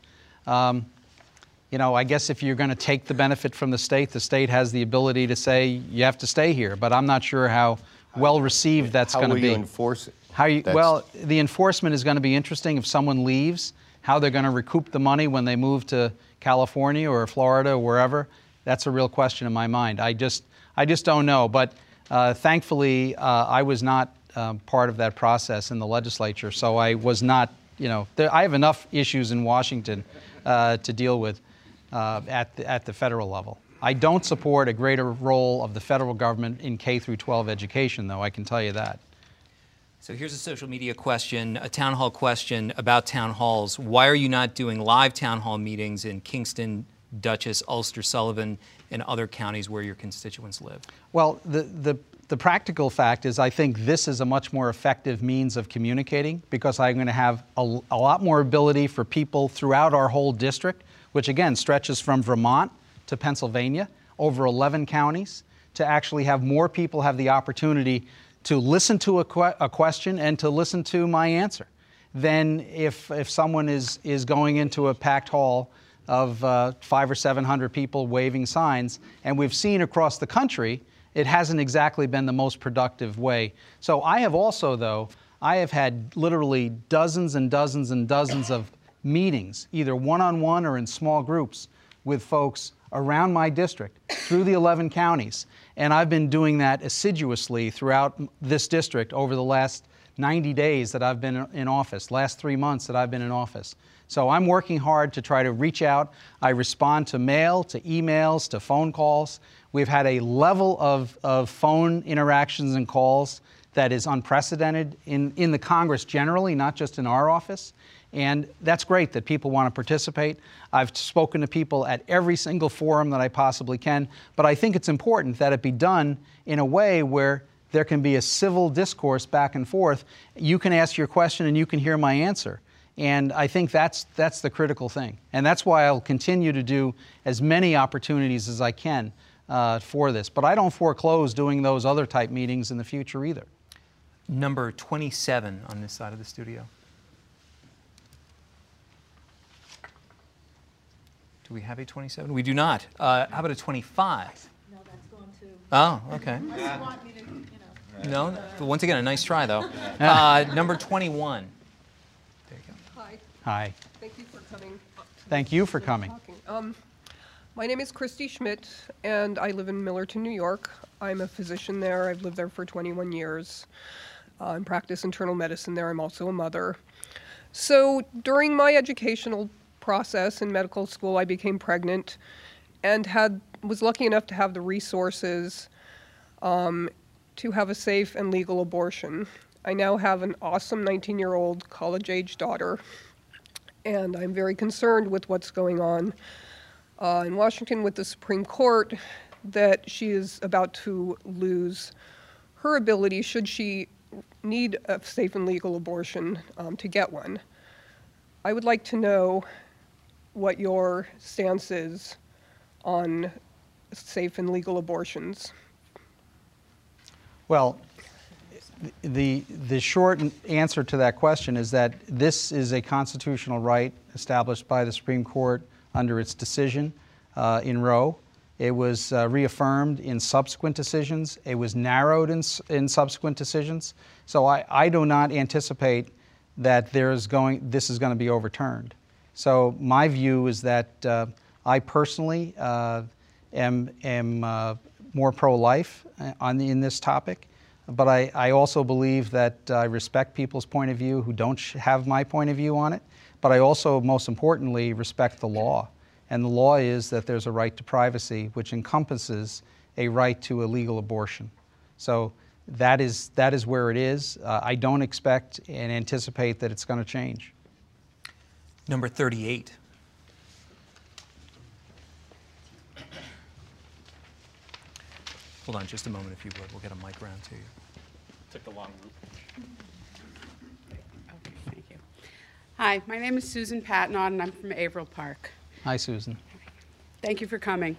I guess if you're going to take the benefit from the state has the ability to say you have to stay here. But I'm not sure how well received that's going to be. How will you enforce it? Well, the enforcement is going to be interesting. If someone leaves, how they're going to recoup the money when they move to California or Florida or wherever, that's a real question in my mind. I just don't know. But thankfully, I was not part of that process in the legislature, so I was not. I have enough issues in Washington to deal with at the federal level. I don't support a greater role of the federal government in K through 12 education, though, I can tell you that. So here's a social media question, a town hall question about town halls. Why are you not doing live town hall meetings in Kingston, Dutchess, Ulster, Sullivan, and other counties where your constituents live? Well, the practical fact is I think this is a much more effective means of communicating, because I'm going to have a lot more ability for people throughout our whole district, which again stretches from Vermont to Pennsylvania, over 11 counties, to actually have more people have the opportunity to listen to a question and to listen to my answer than if someone is going into a packed hall of 500 or 700 people waving signs. And we've seen across the country, it hasn't exactly been the most productive way. So I have also, though, I have had literally dozens and dozens and dozens of meetings, either one-on-one or in small groups, with folks around my district through the 11 counties. And I've been doing that assiduously throughout this district over the last 90 days that I've been in office, last 3 months that I've been in office. So I'm working hard to try to reach out. I respond to mail, to emails, to phone calls. We've had a level of phone interactions and calls that is unprecedented in the Congress generally, not just in our office. And that's great that people want to participate. I've spoken to people at every single forum that I possibly can, but I think it's important that it be done in a way where there can be a civil discourse back and forth. You can ask your question and you can hear my answer. And I think that's the critical thing. And that's why I'll continue to do as many opportunities as I can for this. But I don't foreclose doing those other type meetings in the future either. Number 27 on this side of the studio. Do we have a 27? We do not. How about a 25? No, that's going to. Oh, okay. Unless you want me to, you No, know. once again, a nice try, though. Number 21. There you go. Hi. Hi. Thank you for coming. Thank you for coming. My name is Christy Schmidt, and I live in Millerton, New York. I'm a physician there. I've lived there for 21 years. I practice internal medicine there. I'm also a mother. So during my educational process in medical school, I became pregnant and was lucky enough to have the resources to have a safe and legal abortion. I now have an awesome 19-year-old college-age daughter, and I'm very concerned with what's going on in Washington with the Supreme Court, that she is about to lose her ability, should she need a safe and legal abortion, to get one. I would like to know what your stance is on safe and legal abortions. Well, the short answer to that question is that this is a constitutional right established by the Supreme Court under its decision in Roe. It was reaffirmed in subsequent decisions. It was narrowed in subsequent decisions. So I do not anticipate that this is going to be overturned. So my view is that I personally am more pro-life in this topic, but I also believe that I respect people's point of view who don't have my point of view on it, but I also, most importantly, respect the law. And the law is that there's a right to privacy, which encompasses a right to a legal abortion. So that is where it is. I don't expect and anticipate that it's going to change. Number 38. Hold on just a moment, if you would. We'll get a mic around to you. Took the long route. Okay, thank you. Hi, my name is Susan Patnod, and I'm from Averill Park. Hi, Susan. Thank you for coming.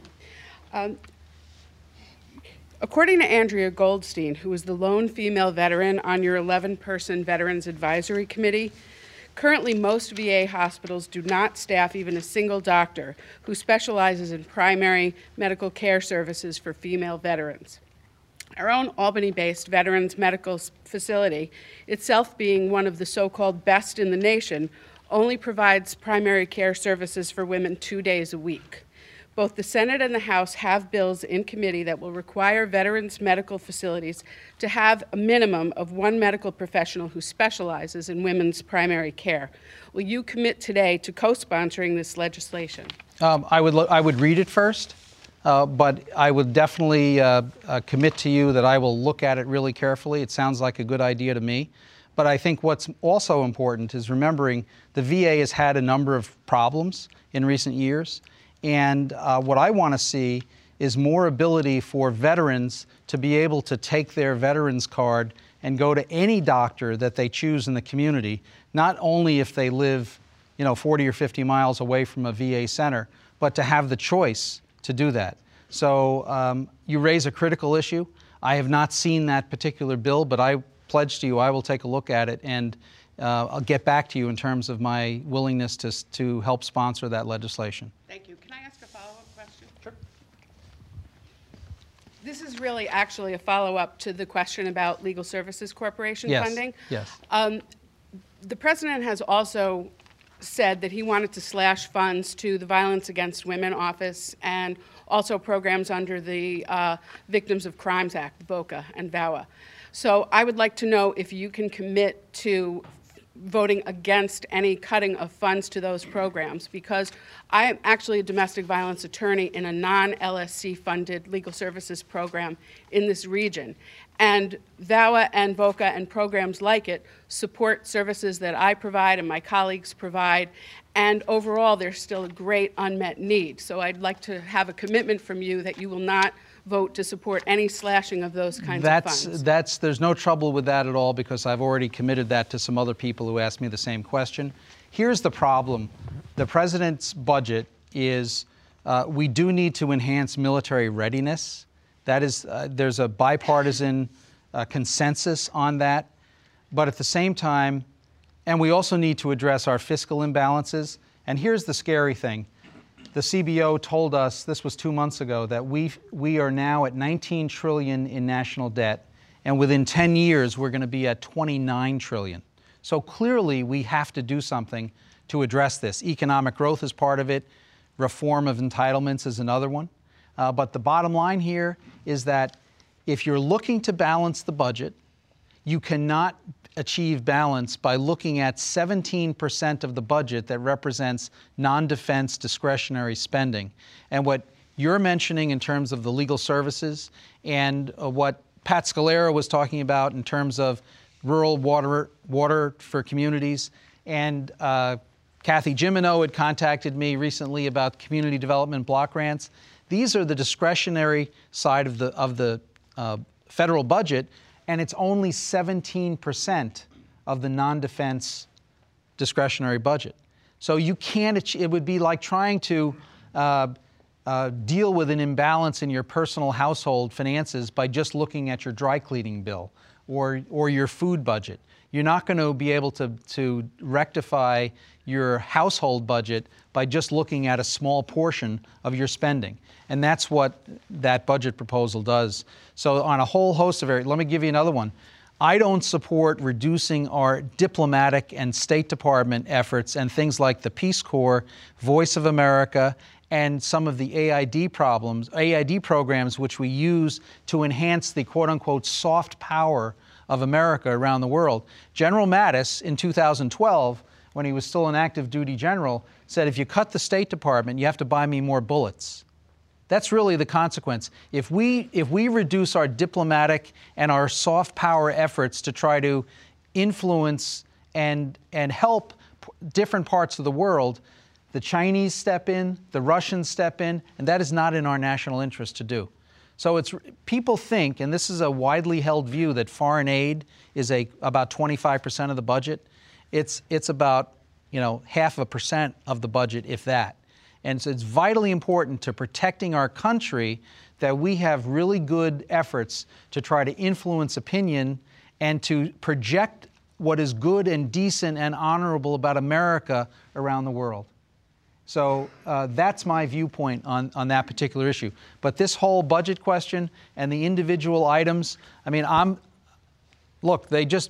According to Andrea Goldstein, who is the lone female veteran on your 11-person Veterans Advisory Committee, currently most VA hospitals do not staff even a single doctor who specializes in primary medical care services for female veterans. Our own Albany-based Veterans Medical Facility, itself being one of the so-called best in the nation, only provides primary care services for women 2 days a week. Both the Senate and the House have bills in committee that will require veterans medical facilities to have a minimum of one medical professional who specializes in women's primary care. Will you commit today to co-sponsoring this legislation? I would read it first, but I would definitely commit to you that I will look at it really carefully. It sounds like a good idea to me. But I think what's also important is remembering the VA has had a number of problems in recent years. And what I want to see is more ability for veterans to be able to take their veterans card and go to any doctor that they choose in the community, not only if they live 40 or 50 miles away from a VA center, but to have the choice to do that. So you raise a critical issue. I have not seen that particular bill, but I pledge to you I will take a look at it, and I'll get back to you in terms of my willingness to help sponsor that legislation. Thank you. Can I ask a follow-up question? Sure. This is really actually a follow-up to the question about Legal Services Corporation funding. Yes. The president has also said that he wanted to slash funds to the Violence Against Women Office and also programs under the Victims of Crimes Act, VOCA and VAWA. So I would like to know if you can commit to voting against any cutting of funds to those programs, because I am actually a domestic violence attorney in a non-LSC funded legal services program in this region. And VAWA and VOCA and programs like it support services that I provide and my colleagues provide, and overall there's still a great unmet need. So I'd like to have a commitment from you that you will not vote to support any slashing of those kinds of funds. There's no trouble with that at all, because I've already committed that to some other people who asked me the same question. Here's the problem. The president's budget is, we do need to enhance military readiness. That is, there's a bipartisan consensus on that. But at the same time, and we also need to address our fiscal imbalances. And here's the scary thing. The CBO told us, this was 2 months ago, that we are now at 19 trillion in national debt, and within 10 years we're going to be at 29 trillion. So clearly we have to do something to address this. Economic growth is part of it. Reform of entitlements is another one. But the bottom line here is that if you're looking to balance the budget, you cannot achieve balance by looking at 17% of the budget that represents non-defense discretionary spending. And what you're mentioning in terms of the legal services and what Pat Scalera was talking about in terms of rural water for communities, and Kathy Jimino had contacted me recently about community development block grants. These are the discretionary side of the federal budget, and it's only 17% of the non-defense discretionary budget. So you can't, it would be like trying to deal with an imbalance in your personal household finances by just looking at your dry cleaning bill or your food budget. You're not going to be able to rectify your household budget by just looking at a small portion of your spending. And that's what that budget proposal does. So on a whole host of areas, let me give you another one. I don't support reducing our diplomatic and State Department efforts and things like the Peace Corps, Voice of America, and some of the AID programs which we use to enhance the quote-unquote soft power of America around the world. General Mattis in 2012, when he was still an active duty general, said, if you cut the State Department, you have to buy me more bullets. That's really the consequence. If we reduce our diplomatic and our soft power efforts to try to influence and help different parts of the world, the Chinese step in, the Russians step in, and that is not in our national interest to do. So people think, and this is a widely held view, that foreign aid is about 25% of the budget. It's about 0.5% of the budget, if that. And so it's vitally important to protecting our country that we have really good efforts to try to influence opinion and to project what is good and decent and honorable about America around the world. So that's my viewpoint on that particular issue. But this whole budget question and the individual items, I mean, look, they just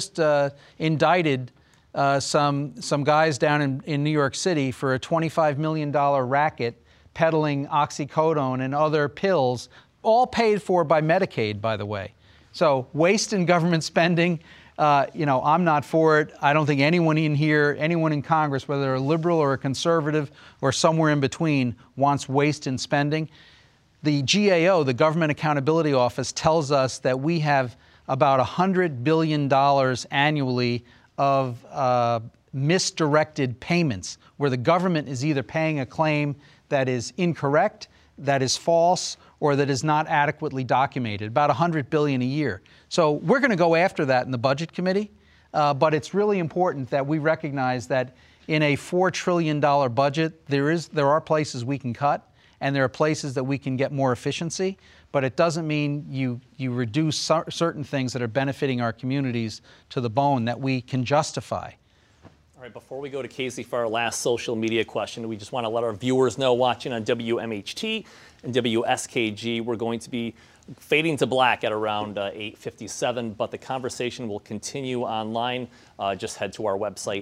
indicted some guys down in New York City for a $25 million racket peddling oxycodone and other pills, all paid for by Medicaid, by the way. So waste in government spending, I'm not for it. I don't think anyone in here, anyone in Congress, whether they're a liberal or a conservative or somewhere in between, wants waste in spending. The GAO, the Government Accountability Office, tells us that we have about $100 billion annually of misdirected payments, where the government is either paying a claim that is incorrect, that is false, or that is not adequately documented, about $100 billion a year. So we're going to go after that in the Budget Committee, but it's really important that we recognize that in a $4 trillion budget, there are places we can cut, and there are places that we can get more efficiency, but it doesn't mean you reduce certain things that are benefiting our communities to the bone that we can justify. All right, before we go to Casey for our last social media question, we just want to let our viewers know watching on WMHT and WSKG, we're going to be fading to black at around 8:57, but the conversation will continue online. Just head to our website,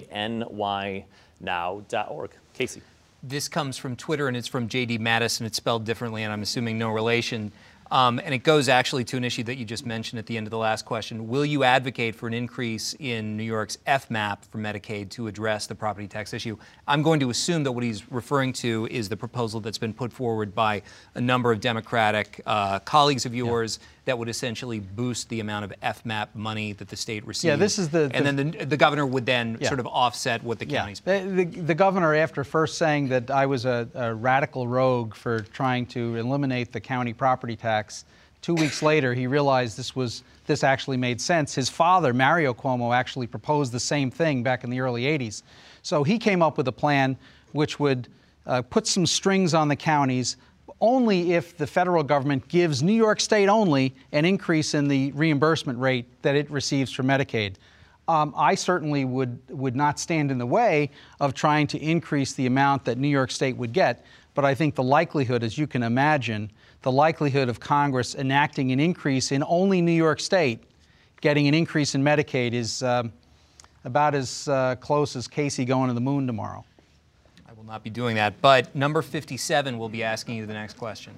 nynow.org. Casey. This comes from Twitter, and it's from J.D. Madison. It's spelled differently, and I'm assuming no relation. And it goes actually to an issue that you just mentioned at the end of the last question. Will you advocate for an increase in New York's FMAP for Medicaid to address the property tax issue? I'm going to assume that what he's referring to is the proposal that's been put forward by a number of Democratic colleagues of yours that would essentially boost the amount of FMAP money that the state receives. Yeah, this is and then the governor would then sort of offset what the counties pay. The governor, after first saying that I was a radical rogue for trying to eliminate the county property tax, 2 weeks later, he realized this actually made sense. His father, Mario Cuomo, actually proposed the same thing back in the early 80s. So he came up with a plan which would put some strings on the counties only if the federal government gives New York State only an increase in the reimbursement rate that it receives for Medicaid. I certainly would not stand in the way of trying to increase the amount that New York State would get, but I think the likelihood, as you can imagine, the likelihood of Congress enacting an increase in only New York State, getting an increase in Medicaid, is about as close as Casey going to the moon tomorrow. I will not be doing that, but number 57 will be asking you the next question.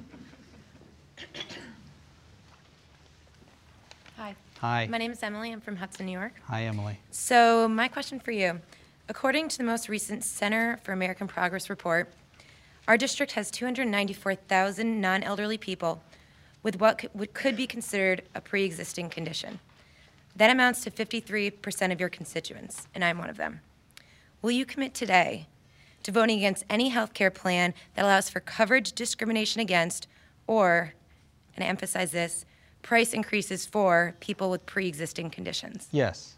Hi. Hi. My name is Emily. I'm from Hudson, New York. Hi, Emily. So my question for you, according to the most recent Center for American Progress report, our district has 294,000 non-elderly people with what could be considered a pre-existing condition. That amounts to 53% of your constituents, and I'm one of them. Will you commit today to voting against any health care plan that allows for coverage discrimination against, or, and I emphasize this, price increases for people with pre-existing conditions? Yes.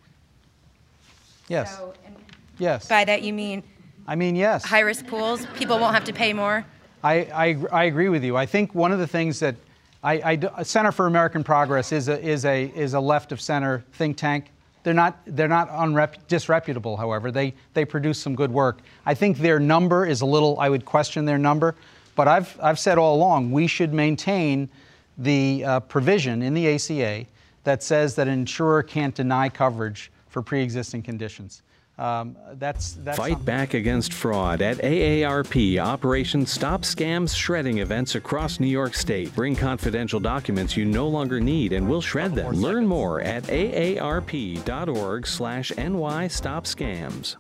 Yes. So, yes. By that you mean? I mean, yes. High-risk pools, people won't have to pay more? I agree with you. I think one of the things that Center for American Progress is a left of center think tank. They're not disreputable, however. They produce some good work. I think their number is a little, I would question their number, but I've said all along we should maintain the provision in the ACA that says that an insurer can't deny coverage for pre-existing conditions. That's Fight back against fraud at AARP Operation Stop Scams shredding events across New York State. Bring confidential documents you no longer need and we'll shred them. Learn more at aarp.org/NY-STOP-SCAMS.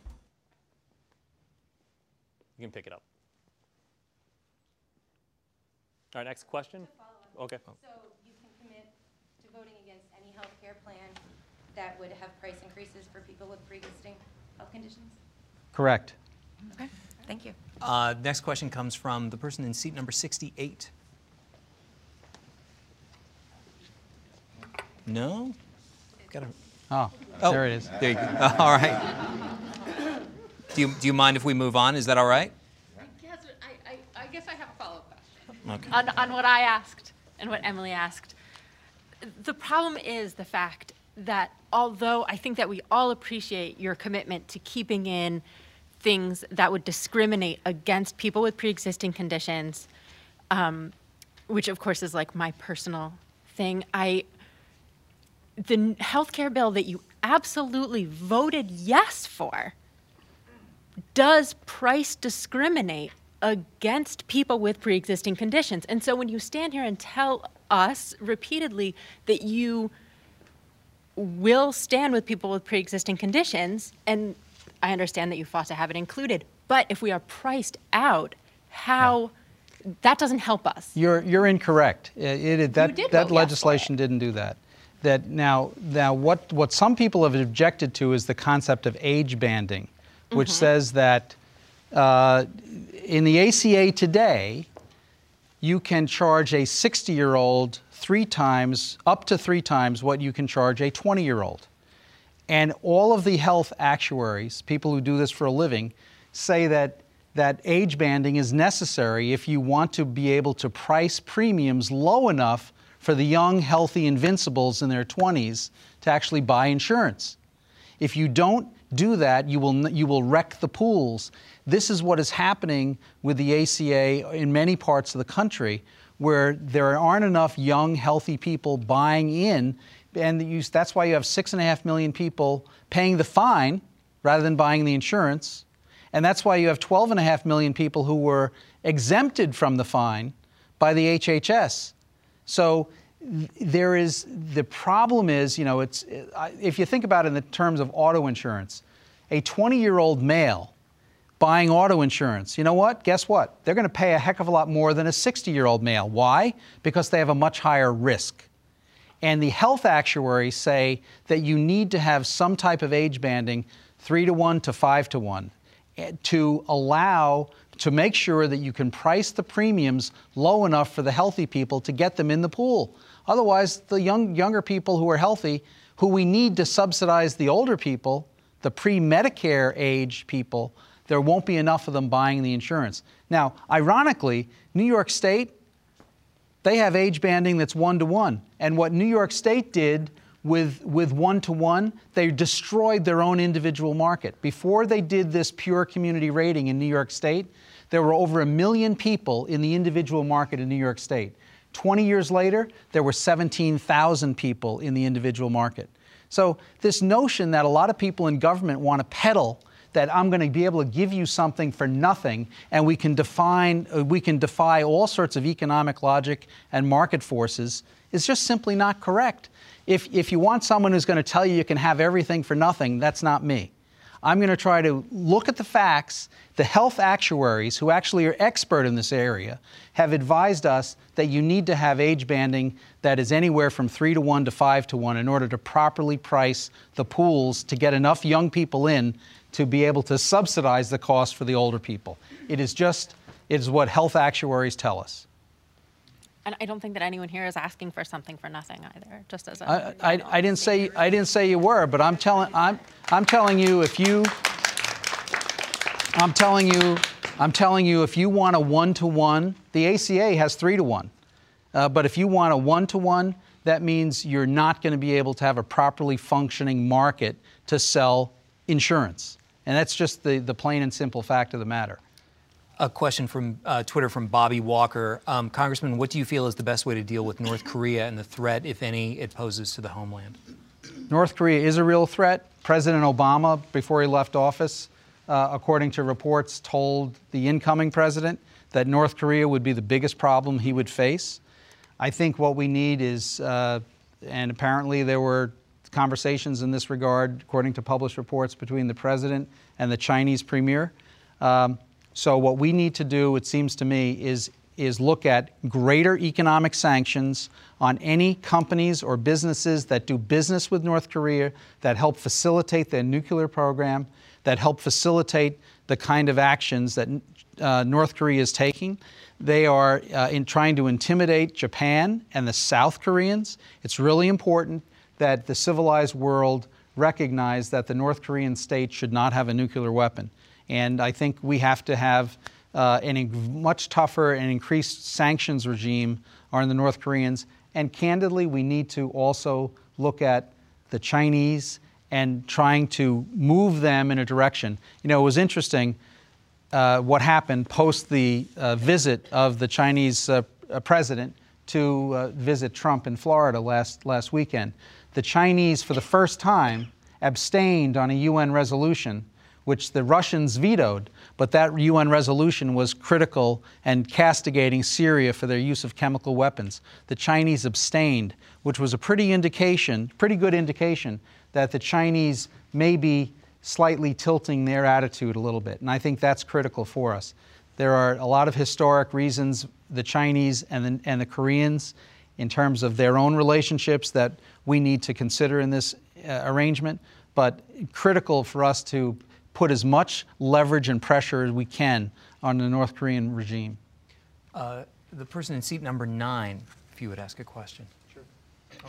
You can pick it up. All right, next question. Okay. So you can commit to voting against any health care plan that would have price increases for people with pre-existing health conditions? correct. Okay, thank you. Next question comes from the person in seat number 68. No? Oh, there it is. There you go. All right. Do you mind if we move on? Is that all right? Yes, I guess I have a follow-up question. Okay. On what I asked and what Emily asked. The problem is the fact that although I think that we all appreciate your commitment to keeping in things that would discriminate against people with pre-existing conditions, which of course is like my personal thing, the healthcare bill that you absolutely voted yes for does price discriminate against people with pre-existing conditions. And so when you stand here and tell us repeatedly that you will stand with people with pre-existing conditions, and I understand that you fought to have it included, but if we are priced out, that doesn't help us. You're incorrect. That legislation didn't do that. That now what some people have objected to is the concept of age banding, which says that in the ACA today, you can charge a 60-year-old up to three times what you can charge a 20-year-old. And all of the health actuaries, people who do this for a living, say that age banding is necessary if you want to be able to price premiums low enough for the young, healthy invincibles in their 20s to actually buy insurance. If you don't do that, you will wreck the pools. This is what is happening with the ACA in many parts of the country, where there aren't enough young, healthy people buying in, and that's why you have 6.5 million people paying the fine rather than buying the insurance, and that's why you have 12.5 million people who were exempted from the fine by the HHS. So the problem is, you know, if you think about it in the terms of auto insurance, a 20-year-old male buying auto insurance, you know what? Guess what? They're going to pay a heck of a lot more than a 60-year-old male. Why? Because they have a much higher risk. And the health actuaries say that you need to have some type of age banding, 3-to-1 to 5-to-1, to make sure that you can price the premiums low enough for the healthy people to get them in the pool. Otherwise, the younger people who are healthy, who we need to subsidize the older people, the pre-Medicare age people, there won't be enough of them buying the insurance. Now, ironically, New York State, they have age banding that's 1-to-1. And what New York State did with 1-to-1, they destroyed their own individual market. Before they did this pure community rating in New York State, there were over 1 million people in the individual market in New York State. 20 years later, there were 17,000 people in the individual market. So this notion that a lot of people in government want to peddle that I'm going to be able to give you something for nothing, and we can defy all sorts of economic logic and market forces is just simply not correct. If you want someone who's going to tell you you can have everything for nothing, that's not me. I'm going to try to look at the facts. The health actuaries, who actually are expert in this area, have advised us that you need to have age banding that is anywhere from 3-to-1 to 5-to-1 in order to properly price the pools to get enough young people in to be able to subsidize the cost for the older people. It is what health actuaries tell us. And I don't think that anyone here is asking for something for nothing either. Just as a I didn't say you were, but I'm telling you if you want a 1-to-1, the ACA has 3-to-1. But if you want a 1-to-1, that means you're not going to be able to have a properly functioning market to sell insurance. And that's just the plain and simple fact of the matter. A question from Twitter from Bobby Walker. Congressman, what do you feel is the best way to deal with North Korea and the threat, if any, it poses to the homeland? North Korea is a real threat. President Obama, before he left office, according to reports, told the incoming president that North Korea would be the biggest problem he would face. I think what we need is, and apparently there were conversations in this regard, according to published reports, between the president and the Chinese premier. So what we need to do, it seems to me, is look at greater economic sanctions on any companies or businesses that do business with North Korea, that help facilitate their nuclear program, that help facilitate the kind of actions that North Korea is taking. They are trying to intimidate Japan and the South Koreans. It's really important that the civilized world recognize that the North Korean state should not have a nuclear weapon. And I think we have to have a much tougher and increased sanctions regime on the North Koreans. And candidly, we need to also look at the Chinese and trying to move them in a direction. You know, it was interesting what happened post the visit of the Chinese president to visit Trump in Florida last weekend. The Chinese, for the first time, abstained on a UN resolution, which the Russians vetoed, but that UN resolution was critical and castigating Syria for their use of chemical weapons. The Chinese abstained, which was a pretty good indication that the Chinese may be slightly tilting their attitude a little bit, and I think that's critical for us. There are a lot of historic reasons, the Chinese and the Koreans, in terms of their own relationships, that we need to consider in this arrangement, but critical for us to put as much leverage and pressure as we can on the North Korean regime. The person in seat number 9, if you would ask a question. Sure. Oh.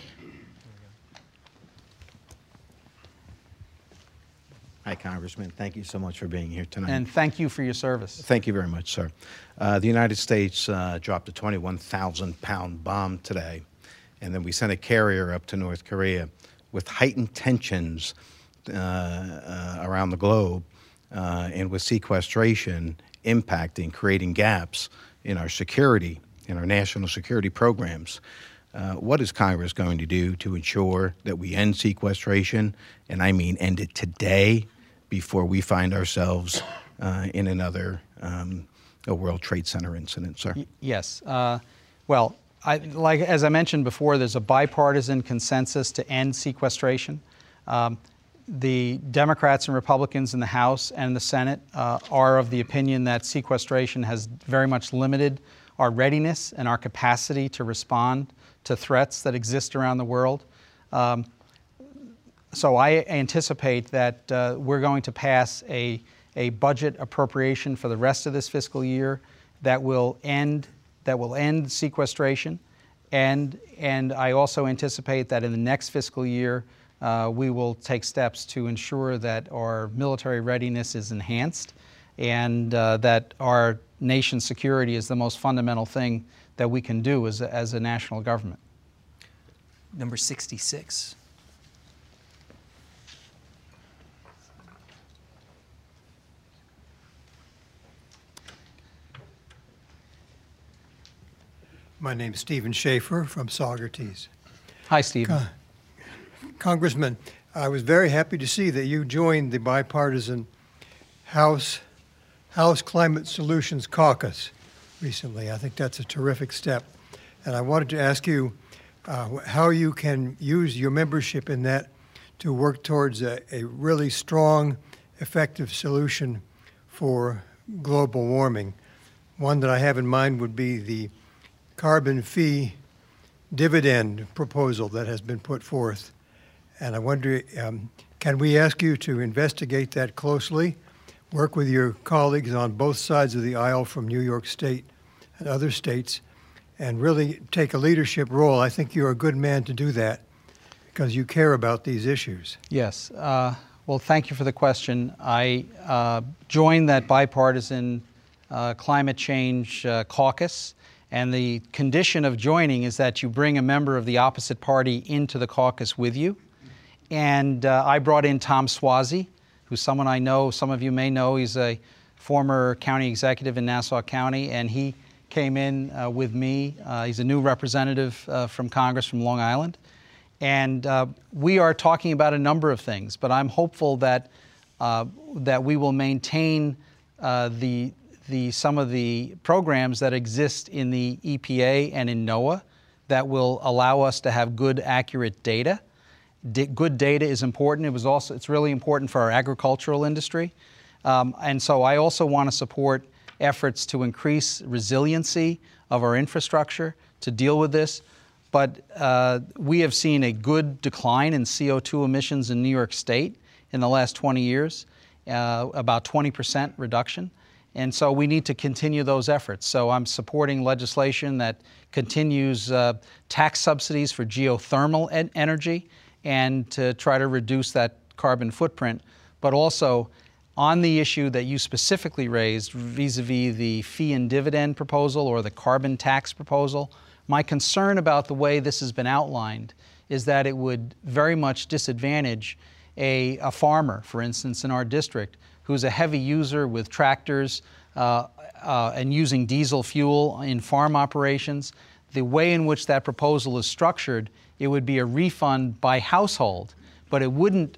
Hi, Congressman. Thank you so much for being here tonight. And thank you for your service. Thank you very much, sir. The United States dropped a 21,000-pound bomb today, and then we sent a carrier up to North Korea with heightened tensions around the globe and with sequestration impacting, creating gaps in our security, in our national security programs. What is Congress going to do to ensure that we end sequestration, and I mean end it today, before we find ourselves in another a World Trade Center incident, sir? Yes. Well, as I mentioned before, there's a bipartisan consensus to end sequestration. The Democrats and Republicans in the House and the Senate are of the opinion that sequestration has very much limited our readiness and our capacity to respond to threats that exist around the world. So I anticipate that we're going to pass a budget appropriation for the rest of this fiscal year that will end sequestration, and I also anticipate that in the next fiscal year we will take steps to ensure that our military readiness is enhanced and that our nation's security is the most fundamental thing that we can do as a national government. Number 66. My name is Stephen Schaefer from Saugerties. Hi, Stephen. Congressman, I was very happy to see that you joined the bipartisan House Climate Solutions Caucus recently. I think that's a terrific step. And I wanted to ask you how you can use your membership in that to work towards a really strong, effective solution for global warming. One that I have in mind would be the carbon fee dividend proposal that has been put forth. And I wonder, can we ask you to investigate that closely, work with your colleagues on both sides of the aisle from New York State and other states, and really take a leadership role? I think you're a good man to do that because you care about these issues. Yes. Well, thank you for the question. I joined that bipartisan climate change caucus. And the condition of joining is that you bring a member of the opposite party into the caucus with you. And I brought in Tom Suozzi, who's someone I know, some of you may know. He's a former county executive in Nassau County, and he came in with me. He's a new representative from Congress from Long Island. And we are talking about a number of things, but I'm hopeful that we will maintain some of the programs that exist in the EPA and in NOAA that will allow us to have good, accurate data. Good data is important. It's really important for our agricultural industry. And so I also want to support efforts to increase resiliency of our infrastructure to deal with this. But we have seen a good decline in CO2 emissions in New York State in the last 20 years, about 20% reduction. And so we need to continue those efforts. So I'm supporting legislation that continues tax subsidies for geothermal energy and to try to reduce that carbon footprint. But also on the issue that you specifically raised vis-a-vis the fee and dividend proposal or the carbon tax proposal, my concern about the way this has been outlined is that it would very much disadvantage a farmer, for instance, in our district, who's a heavy user with tractors and using diesel fuel in farm operations. The way in which that proposal is structured, it would be a refund by household, but it wouldn't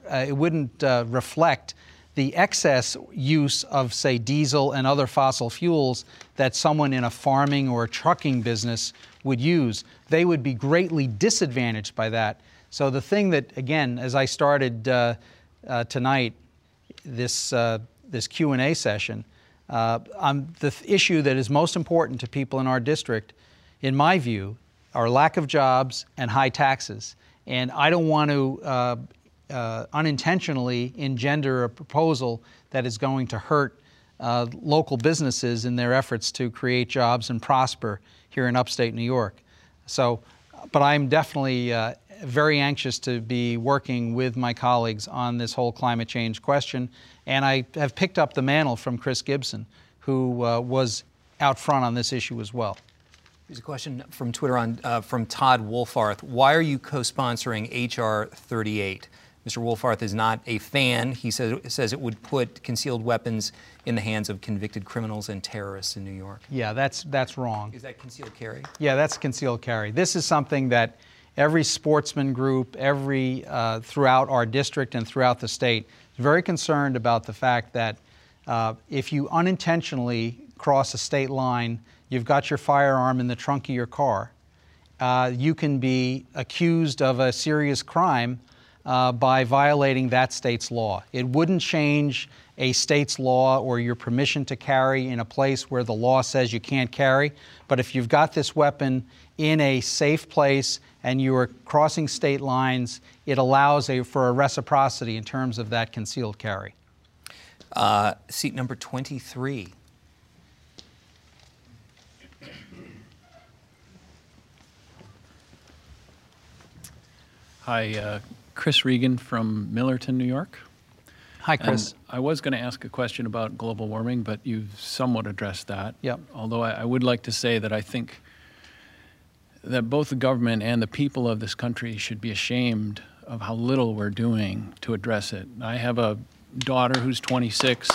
reflect the excess use of, say, diesel and other fossil fuels that someone in a farming or a trucking business would use. They would be greatly disadvantaged by that. So the thing that, again, as I started tonight, this Q&A session, the issue that is most important to people in our district, in my view, are lack of jobs and high taxes. And I don't want to unintentionally engender a proposal that is going to hurt local businesses in their efforts to create jobs and prosper here in upstate New York. So, but I'm definitely very anxious to be working with my colleagues on this whole climate change question. And I have picked up the mantle from Chris Gibson, who was out front on this issue as well. Here's a question from Twitter from Todd Wolfarth. Why are you co-sponsoring H.R. 38? Mr. Wolfarth is not a fan. He says it would put concealed weapons in the hands of convicted criminals and terrorists in New York. Yeah, that's wrong. Is that concealed carry? Yeah, that's concealed carry. This is something that every sportsman group, throughout our district and throughout the state is very concerned about the fact that if you unintentionally cross a state line, you've got your firearm in the trunk of your car, you can be accused of a serious crime by violating that state's law. It wouldn't change a state's law or your permission to carry in a place where the law says you can't carry. But if you've got this weapon in a safe place and you are crossing state lines, it allows for a reciprocity in terms of that concealed carry. Seat number 23. Hi, Chris Regan from Millerton, New York. Hi, Chris. And I was going to ask a question about global warming, but you've somewhat addressed that. Yep. Although I would like to say that I think that both the government and the people of this country should be ashamed of how little we're doing to address it. I have a daughter who's 26.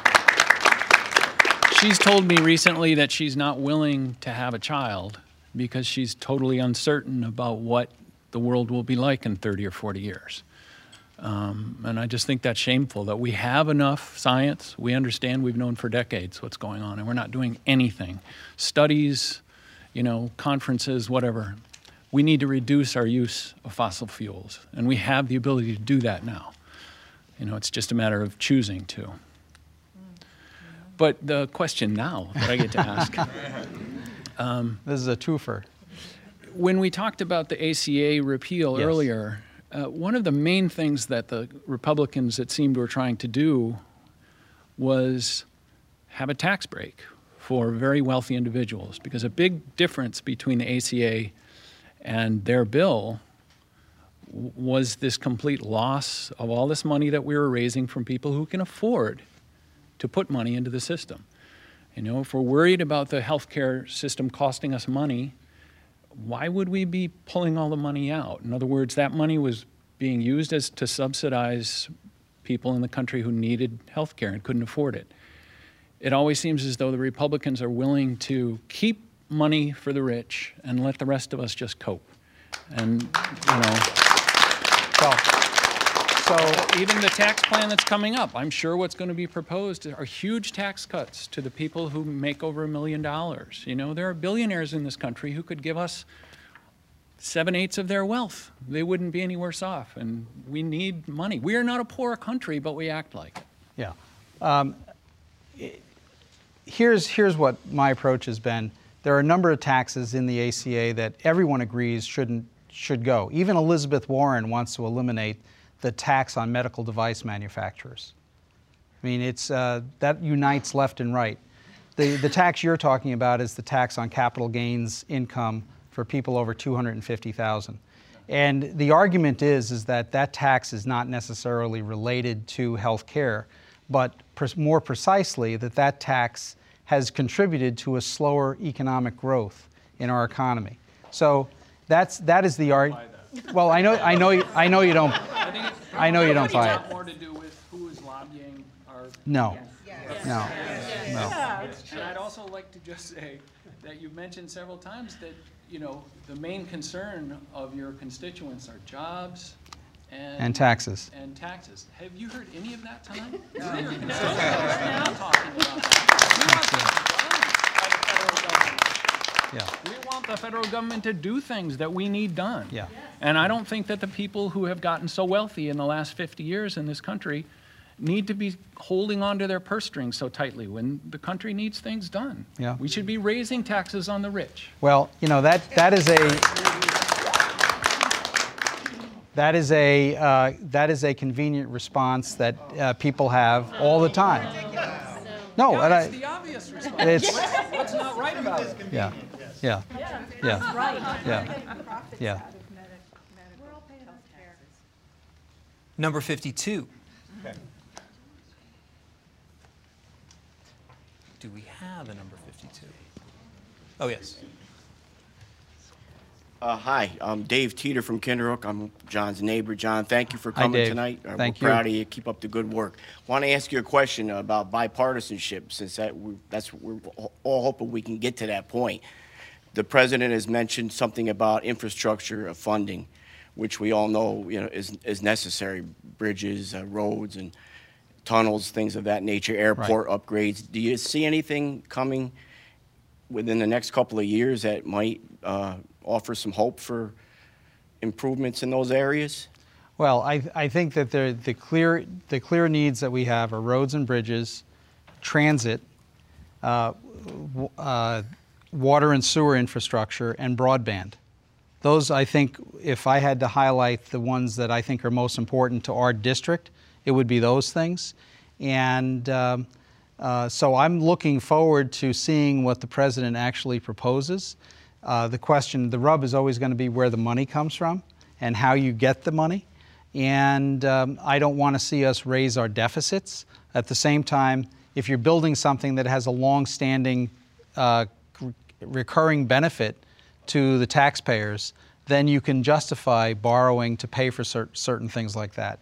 She's told me recently that she's not willing to have a child because she's totally uncertain about what the world will be like in 30 or 40 years. And I just think that's shameful that we have enough science. We understand, we've known for decades what's going on, and we're not doing anything. Studies, conferences, whatever. We need to reduce our use of fossil fuels, and we have the ability to do that now. It's just a matter of choosing to. But the question now that I get to ask. This is a twofer. When we talked about the ACA repeal earlier, one of the main things that the Republicans, it seemed, were trying to do was have a tax break for very wealthy individuals, because a big difference between the ACA and their bill was this complete loss of all this money that we were raising from people who can afford to put money into the system. If we're worried about the healthcare system costing us money, why would we be pulling all the money out? In other words, that money was being used to subsidize people in the country who needed health care and couldn't afford it. It always seems as though the Republicans are willing to keep money for the rich and let the rest of us just cope. And, so even the tax plan that's coming up, I'm sure what's going to be proposed are huge tax cuts to the people who make over $1 million. There are billionaires in this country who could give us 7/8 of their wealth. They wouldn't be any worse off, and we need money. We are not a poor country, but we act like it. Yeah. Here's what my approach has been. There are a number of taxes in the ACA that everyone agrees should go. Even Elizabeth Warren wants to eliminate the tax on medical device manufacturers. I mean, that unites left and right. The tax you're talking about is the tax on capital gains income for people over $250,000. And the argument is that tax is not necessarily related to health care, but more precisely that tax has contributed to a slower economic growth in our economy. So that is the argument. Well, I know you don't. I know you don't buy it. More to do with who is lobbying our. No. Yes. No. And I'd also like to just say that you've mentioned several times that the main concern of your constituents are jobs and taxes. And taxes. Have you heard any of that tonight? Not talking about that. We want the federal government to do things that we need done. Yeah. And I don't think that the people who have gotten so wealthy in the last 50 years in this country need to be holding on to their purse strings so tightly when the country needs things done. Yeah. We should be raising taxes on the rich. Well, that is a convenient response that people have all the time. No, it's the obvious response. What's not right about it? Yeah. Number 52. Okay. Do we have a number 52? Oh, yes. Hi, I'm Dave Teeter from Kinderhook. I'm John's neighbor. John, thank you for coming tonight. Thank you. We're proud of you. Keep up the good work. Want to ask you a question about bipartisanship, since we're all hoping we can get to that point. The president has mentioned something about infrastructure funding, which we all know is necessary: bridges, roads, and tunnels, things of that nature, airport upgrades. Do you see anything coming within the next couple of years that might offer some hope for improvements in those areas? Well, I think that the clear needs that we have are roads and bridges, transit, water and sewer infrastructure, and broadband. Those, I think, if I had to highlight the ones that I think are most important to our district, it would be those things. And so I'm looking forward to seeing what the president actually proposes. The rub is always going to be where the money comes from and how you get the money. And I don't want to see us raise our deficits. At the same time, if you're building something that has a long-standing recurring benefit to the taxpayers, then you can justify borrowing to pay for certain things like that.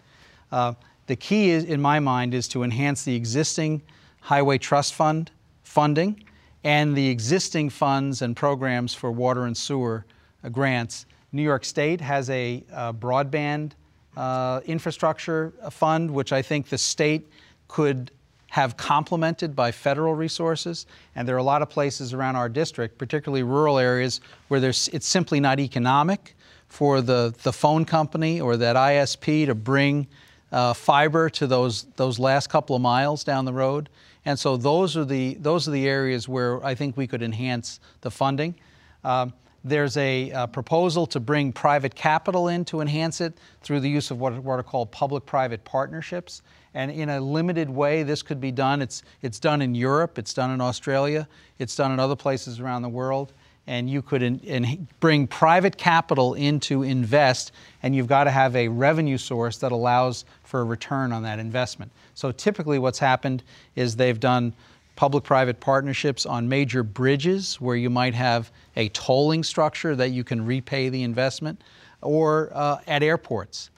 The key, in my mind, is to enhance the existing Highway Trust Fund funding and the existing funds and programs for water and sewer grants. New York State has a broadband infrastructure fund, which I think the state could have complemented by federal resources. And there are a lot of places around our district, particularly rural areas, where it's simply not economic for the phone company or that ISP to bring fiber to those last couple of miles down the road. And so those are the areas where I think we could enhance the funding. There's a proposal to bring private capital in to enhance it through the use of what are called public-private partnerships. And in a limited way, this could be done. It's done in Europe, it's done in Australia, it's done in other places around the world. And you could bring private capital in to invest, and you've got to have a revenue source that allows for a return on that investment. So typically what's happened is they've done public-private partnerships on major bridges where you might have a tolling structure that you can repay the investment, or at airports.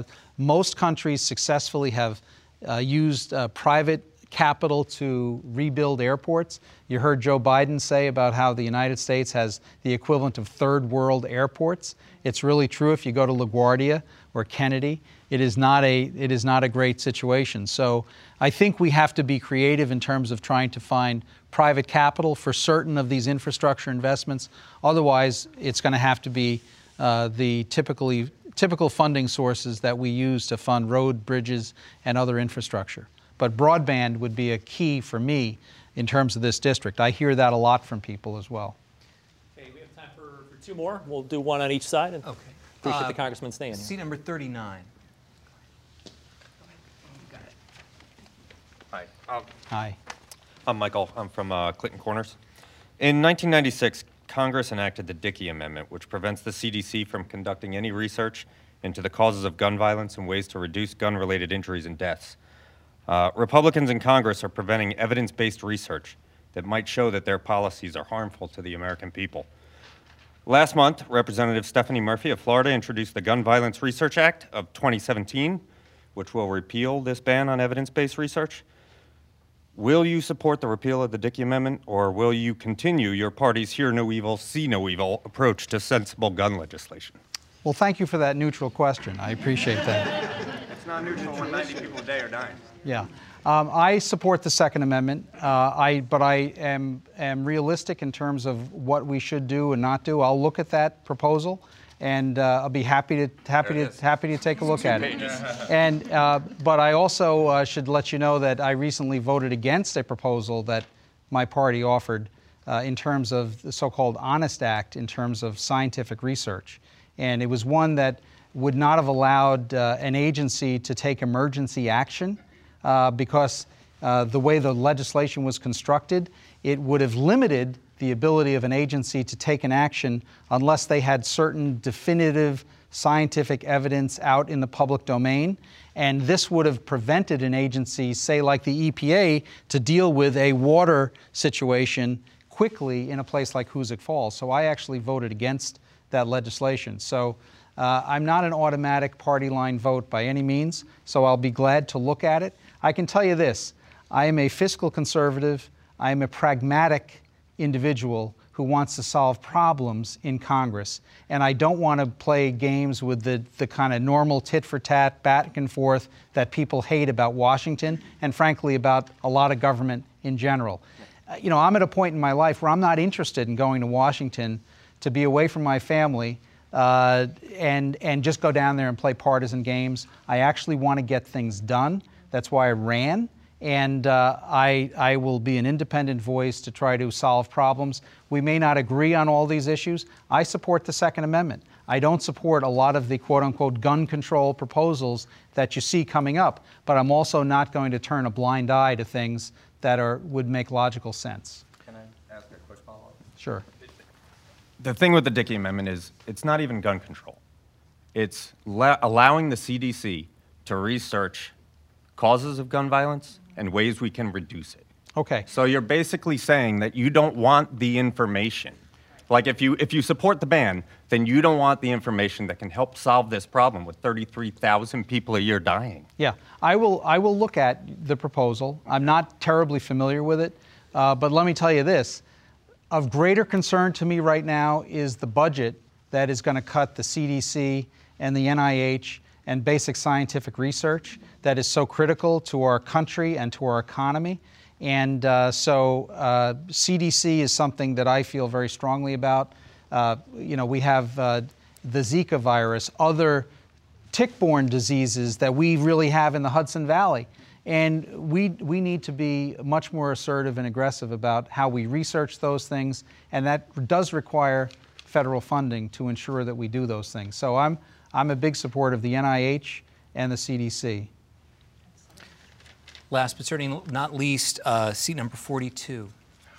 Most countries successfully have used private capital to rebuild airports. You heard Joe Biden say about how the United States has the equivalent of third world airports. It's really true. If you go to LaGuardia or Kennedy, it is not a great situation. So I think we have to be creative in terms of trying to find private capital for certain of these infrastructure investments. Otherwise, it's going to have to be the typical funding sources that we use to fund road, bridges, and other infrastructure. But broadband would be a key for me in terms of this district. I hear that a lot from people as well. Okay, we have time for two more. We'll do one on each side. And okay. Appreciate the congressman staying here. Seat number 39. Hi. Hi. I'm Michael. I'm from Clinton Corners. In 1996, Congress enacted the Dickey Amendment, which prevents the CDC from conducting any research into the causes of gun violence and ways to reduce gun-related injuries and deaths. Republicans in Congress are preventing evidence-based research that might show that their policies are harmful to the American people. Last month, Representative Stephanie Murphy of Florida introduced the Gun Violence Research Act of 2017, which will repeal this ban on evidence-based research. Will you support the repeal of the Dickey Amendment, or will you continue your party's hear no evil, see no evil approach to sensible gun legislation? Well, thank you for that neutral question. I appreciate that. It's not neutral when 90 people a day are dying. Yeah. I support the Second Amendment, but I am realistic in terms of what we should do and not do. I'll look at that proposal, and I'll be happy to take a look at it. And but I also should let you know that I recently voted against a proposal that my party offered in terms of the so-called Honest Act in terms of scientific research, and it was one that would not have allowed an agency to take emergency action because the way the legislation was constructed, it would have limited the ability of an agency to take an action unless they had certain definitive scientific evidence out in the public domain. And this would have prevented an agency, say like the EPA, to deal with a water situation quickly in a place like Hoosick Falls. So I actually voted against that legislation. So I'm not an automatic party line vote by any means, so I'll be glad to look at it. I can tell you this, I am a fiscal conservative, I am a pragmatic individual who wants to solve problems in Congress. And I don't want to play games with the kind of normal tit-for-tat, back and forth that people hate about Washington and frankly about a lot of government in general. You know, I'm at a point in my life where I'm not interested in going to Washington to be away from my family and just go down there and play partisan games. I actually want to get things done. That's why I ran. And I will be an independent voice to try to solve problems. We may not agree on all these issues. I support the Second Amendment. I don't support a lot of the quote-unquote gun control proposals that you see coming up, but I'm also not going to turn a blind eye to things that would make logical sense. Can I ask a quick follow-up? Sure. The thing with the Dickey Amendment is it's not even gun control. It's allowing the CDC to research causes of gun violence and ways we can reduce it. Okay. So you're basically saying that you don't want the information. Like if you support the ban, then you don't want the information that can help solve this problem with 33,000 people a year dying. Yeah, I will look at the proposal. I'm not terribly familiar with it, but let me tell you this. Of greater concern to me right now is the budget that is going to cut the CDC and the NIH and basic scientific research that is so critical to our country and to our economy. And so CDC is something that I feel very strongly about. We have the Zika virus, other tick-borne diseases that we really have in the Hudson Valley. And we need to be much more assertive and aggressive about how we research those things. And that does require federal funding to ensure that we do those things. So I'm a big supporter of the NIH and the CDC. Last but certainly not least, seat number 42.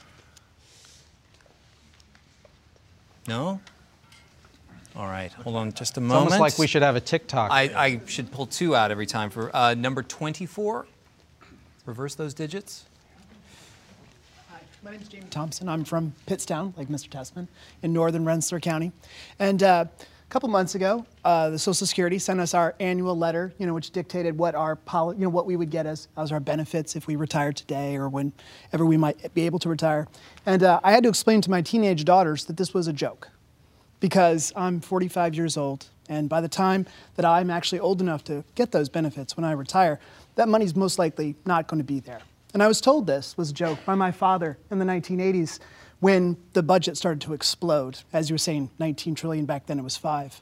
No? All right, hold on just a moment. It's almost like we should have a TikTok. I should pull 2 out every time. For number 24, reverse those digits. Hi, my name is Jamie Thompson. I'm from Pittstown, like Mr. Tessman, in northern Rensselaer County. And a couple months ago, the Social Security sent us our annual letter, which dictated what our what we would get as our benefits if we retired today or whenever we might be able to retire. And I had to explain to my teenage daughters that this was a joke, because I'm 45 years old, and by the time that I'm actually old enough to get those benefits when I retire, that money's most likely not going to be there. And I was told this was a joke by my father in the 1980s when the budget started to explode. As you were saying, 19 trillion, back then it was 5.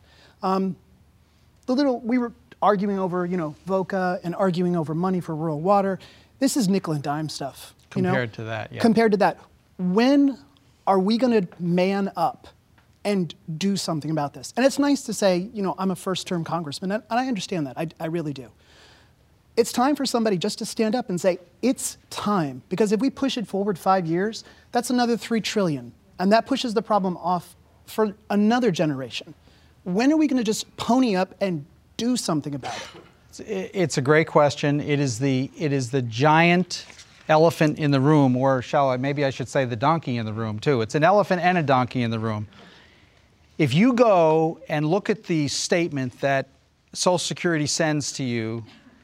We were arguing over, VOCA and arguing over money for rural water. This is nickel and dime stuff. Compared to that, yeah. Compared to that. When are we going to man up and do something about this? And it's nice to say, I'm a first-term congressman, and I understand that. I really do. It's time for somebody just to stand up and say, it's time. Because if we push it forward 5 years, that's another $3 trillion. And that pushes the problem off for another generation. When are we going to just pony up and do something about it? It's a great question. It is the giant elephant in the room, or maybe I should say the donkey in the room too. It's an elephant and a donkey in the room. If you go and look at the statement that Social Security sends to you,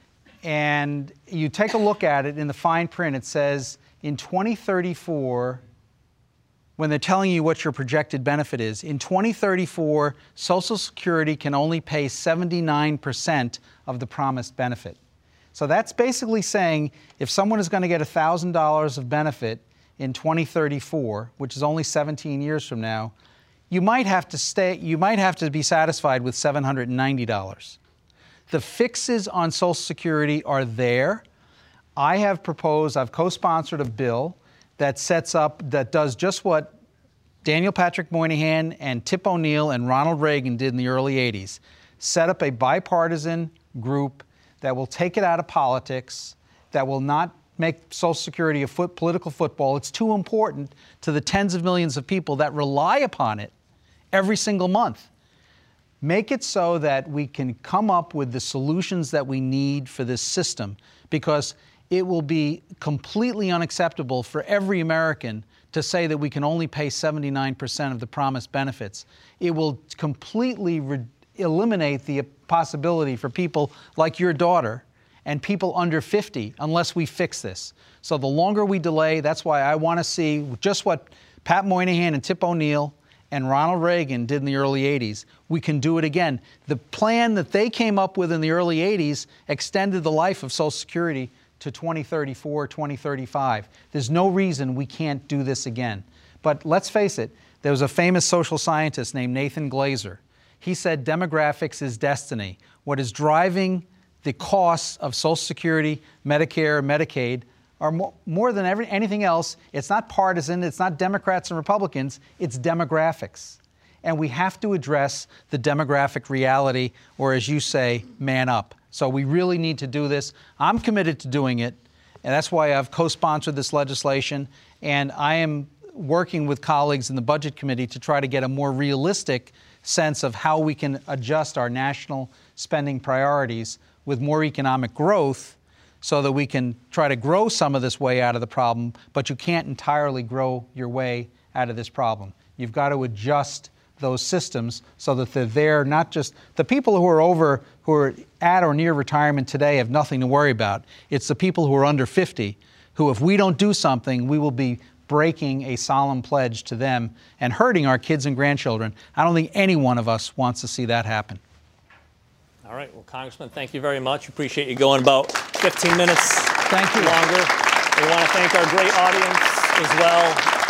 and you take a look at it in the fine print, it says in 2034, when they're telling you what your projected benefit is, in 2034, Social Security can only pay 79% of the promised benefit. So that's basically saying if someone is going to get $1,000 of benefit in 2034, which is only 17 years from now, you might have to be satisfied with $790. The fixes on Social Security are there. I've co-sponsored a bill that does just what Daniel Patrick Moynihan and Tip O'Neill and Ronald Reagan did in the early 80s. Set up a bipartisan group that will take it out of politics, that will not make Social Security a political football. It's too important to the tens of millions of people that rely upon it every single month. Make it so that we can come up with the solutions that we need for this system, because it will be completely unacceptable for every American to say that we can only pay 79% of the promised benefits. It will completely eliminate the possibility for people like your daughter and people under 50 unless we fix this. So the longer we delay, that's why I want to see just what Pat Moynihan and Tip O'Neill and Ronald Reagan did in the early 80s. We can do it again. The plan that they came up with in the early 80s extended the life of Social Security to 2034, 2035. There's no reason we can't do this again. But let's face it, There was a famous social scientist named Nathan Glazer. He said demographics is destiny. What is driving the costs of Social Security, Medicare, Medicaid are more than anything else. It's not partisan, it's not Democrats and Republicans, it's demographics. And we have to address the demographic reality, or as you say, man up. So we really need to do this. I'm committed to doing it, and that's why I've co-sponsored this legislation, and I am working with colleagues in the Budget Committee to try to get a more realistic sense of how we can adjust our national spending priorities with more economic growth so that we can try to grow some of this way out of the problem, but you can't entirely grow your way out of this problem. You've got to adjust those systems so that they're there, not just the people who are at or near retirement today have nothing to worry about. It's the people who are under 50 who, if we don't do something, we will be breaking a solemn pledge to them and hurting our kids and grandchildren. I don't think any one of us wants to see that happen. All right. Well, Congressman, thank you very much. Appreciate you going about 15 minutes Thank you. longer. We want to thank our great audience as well.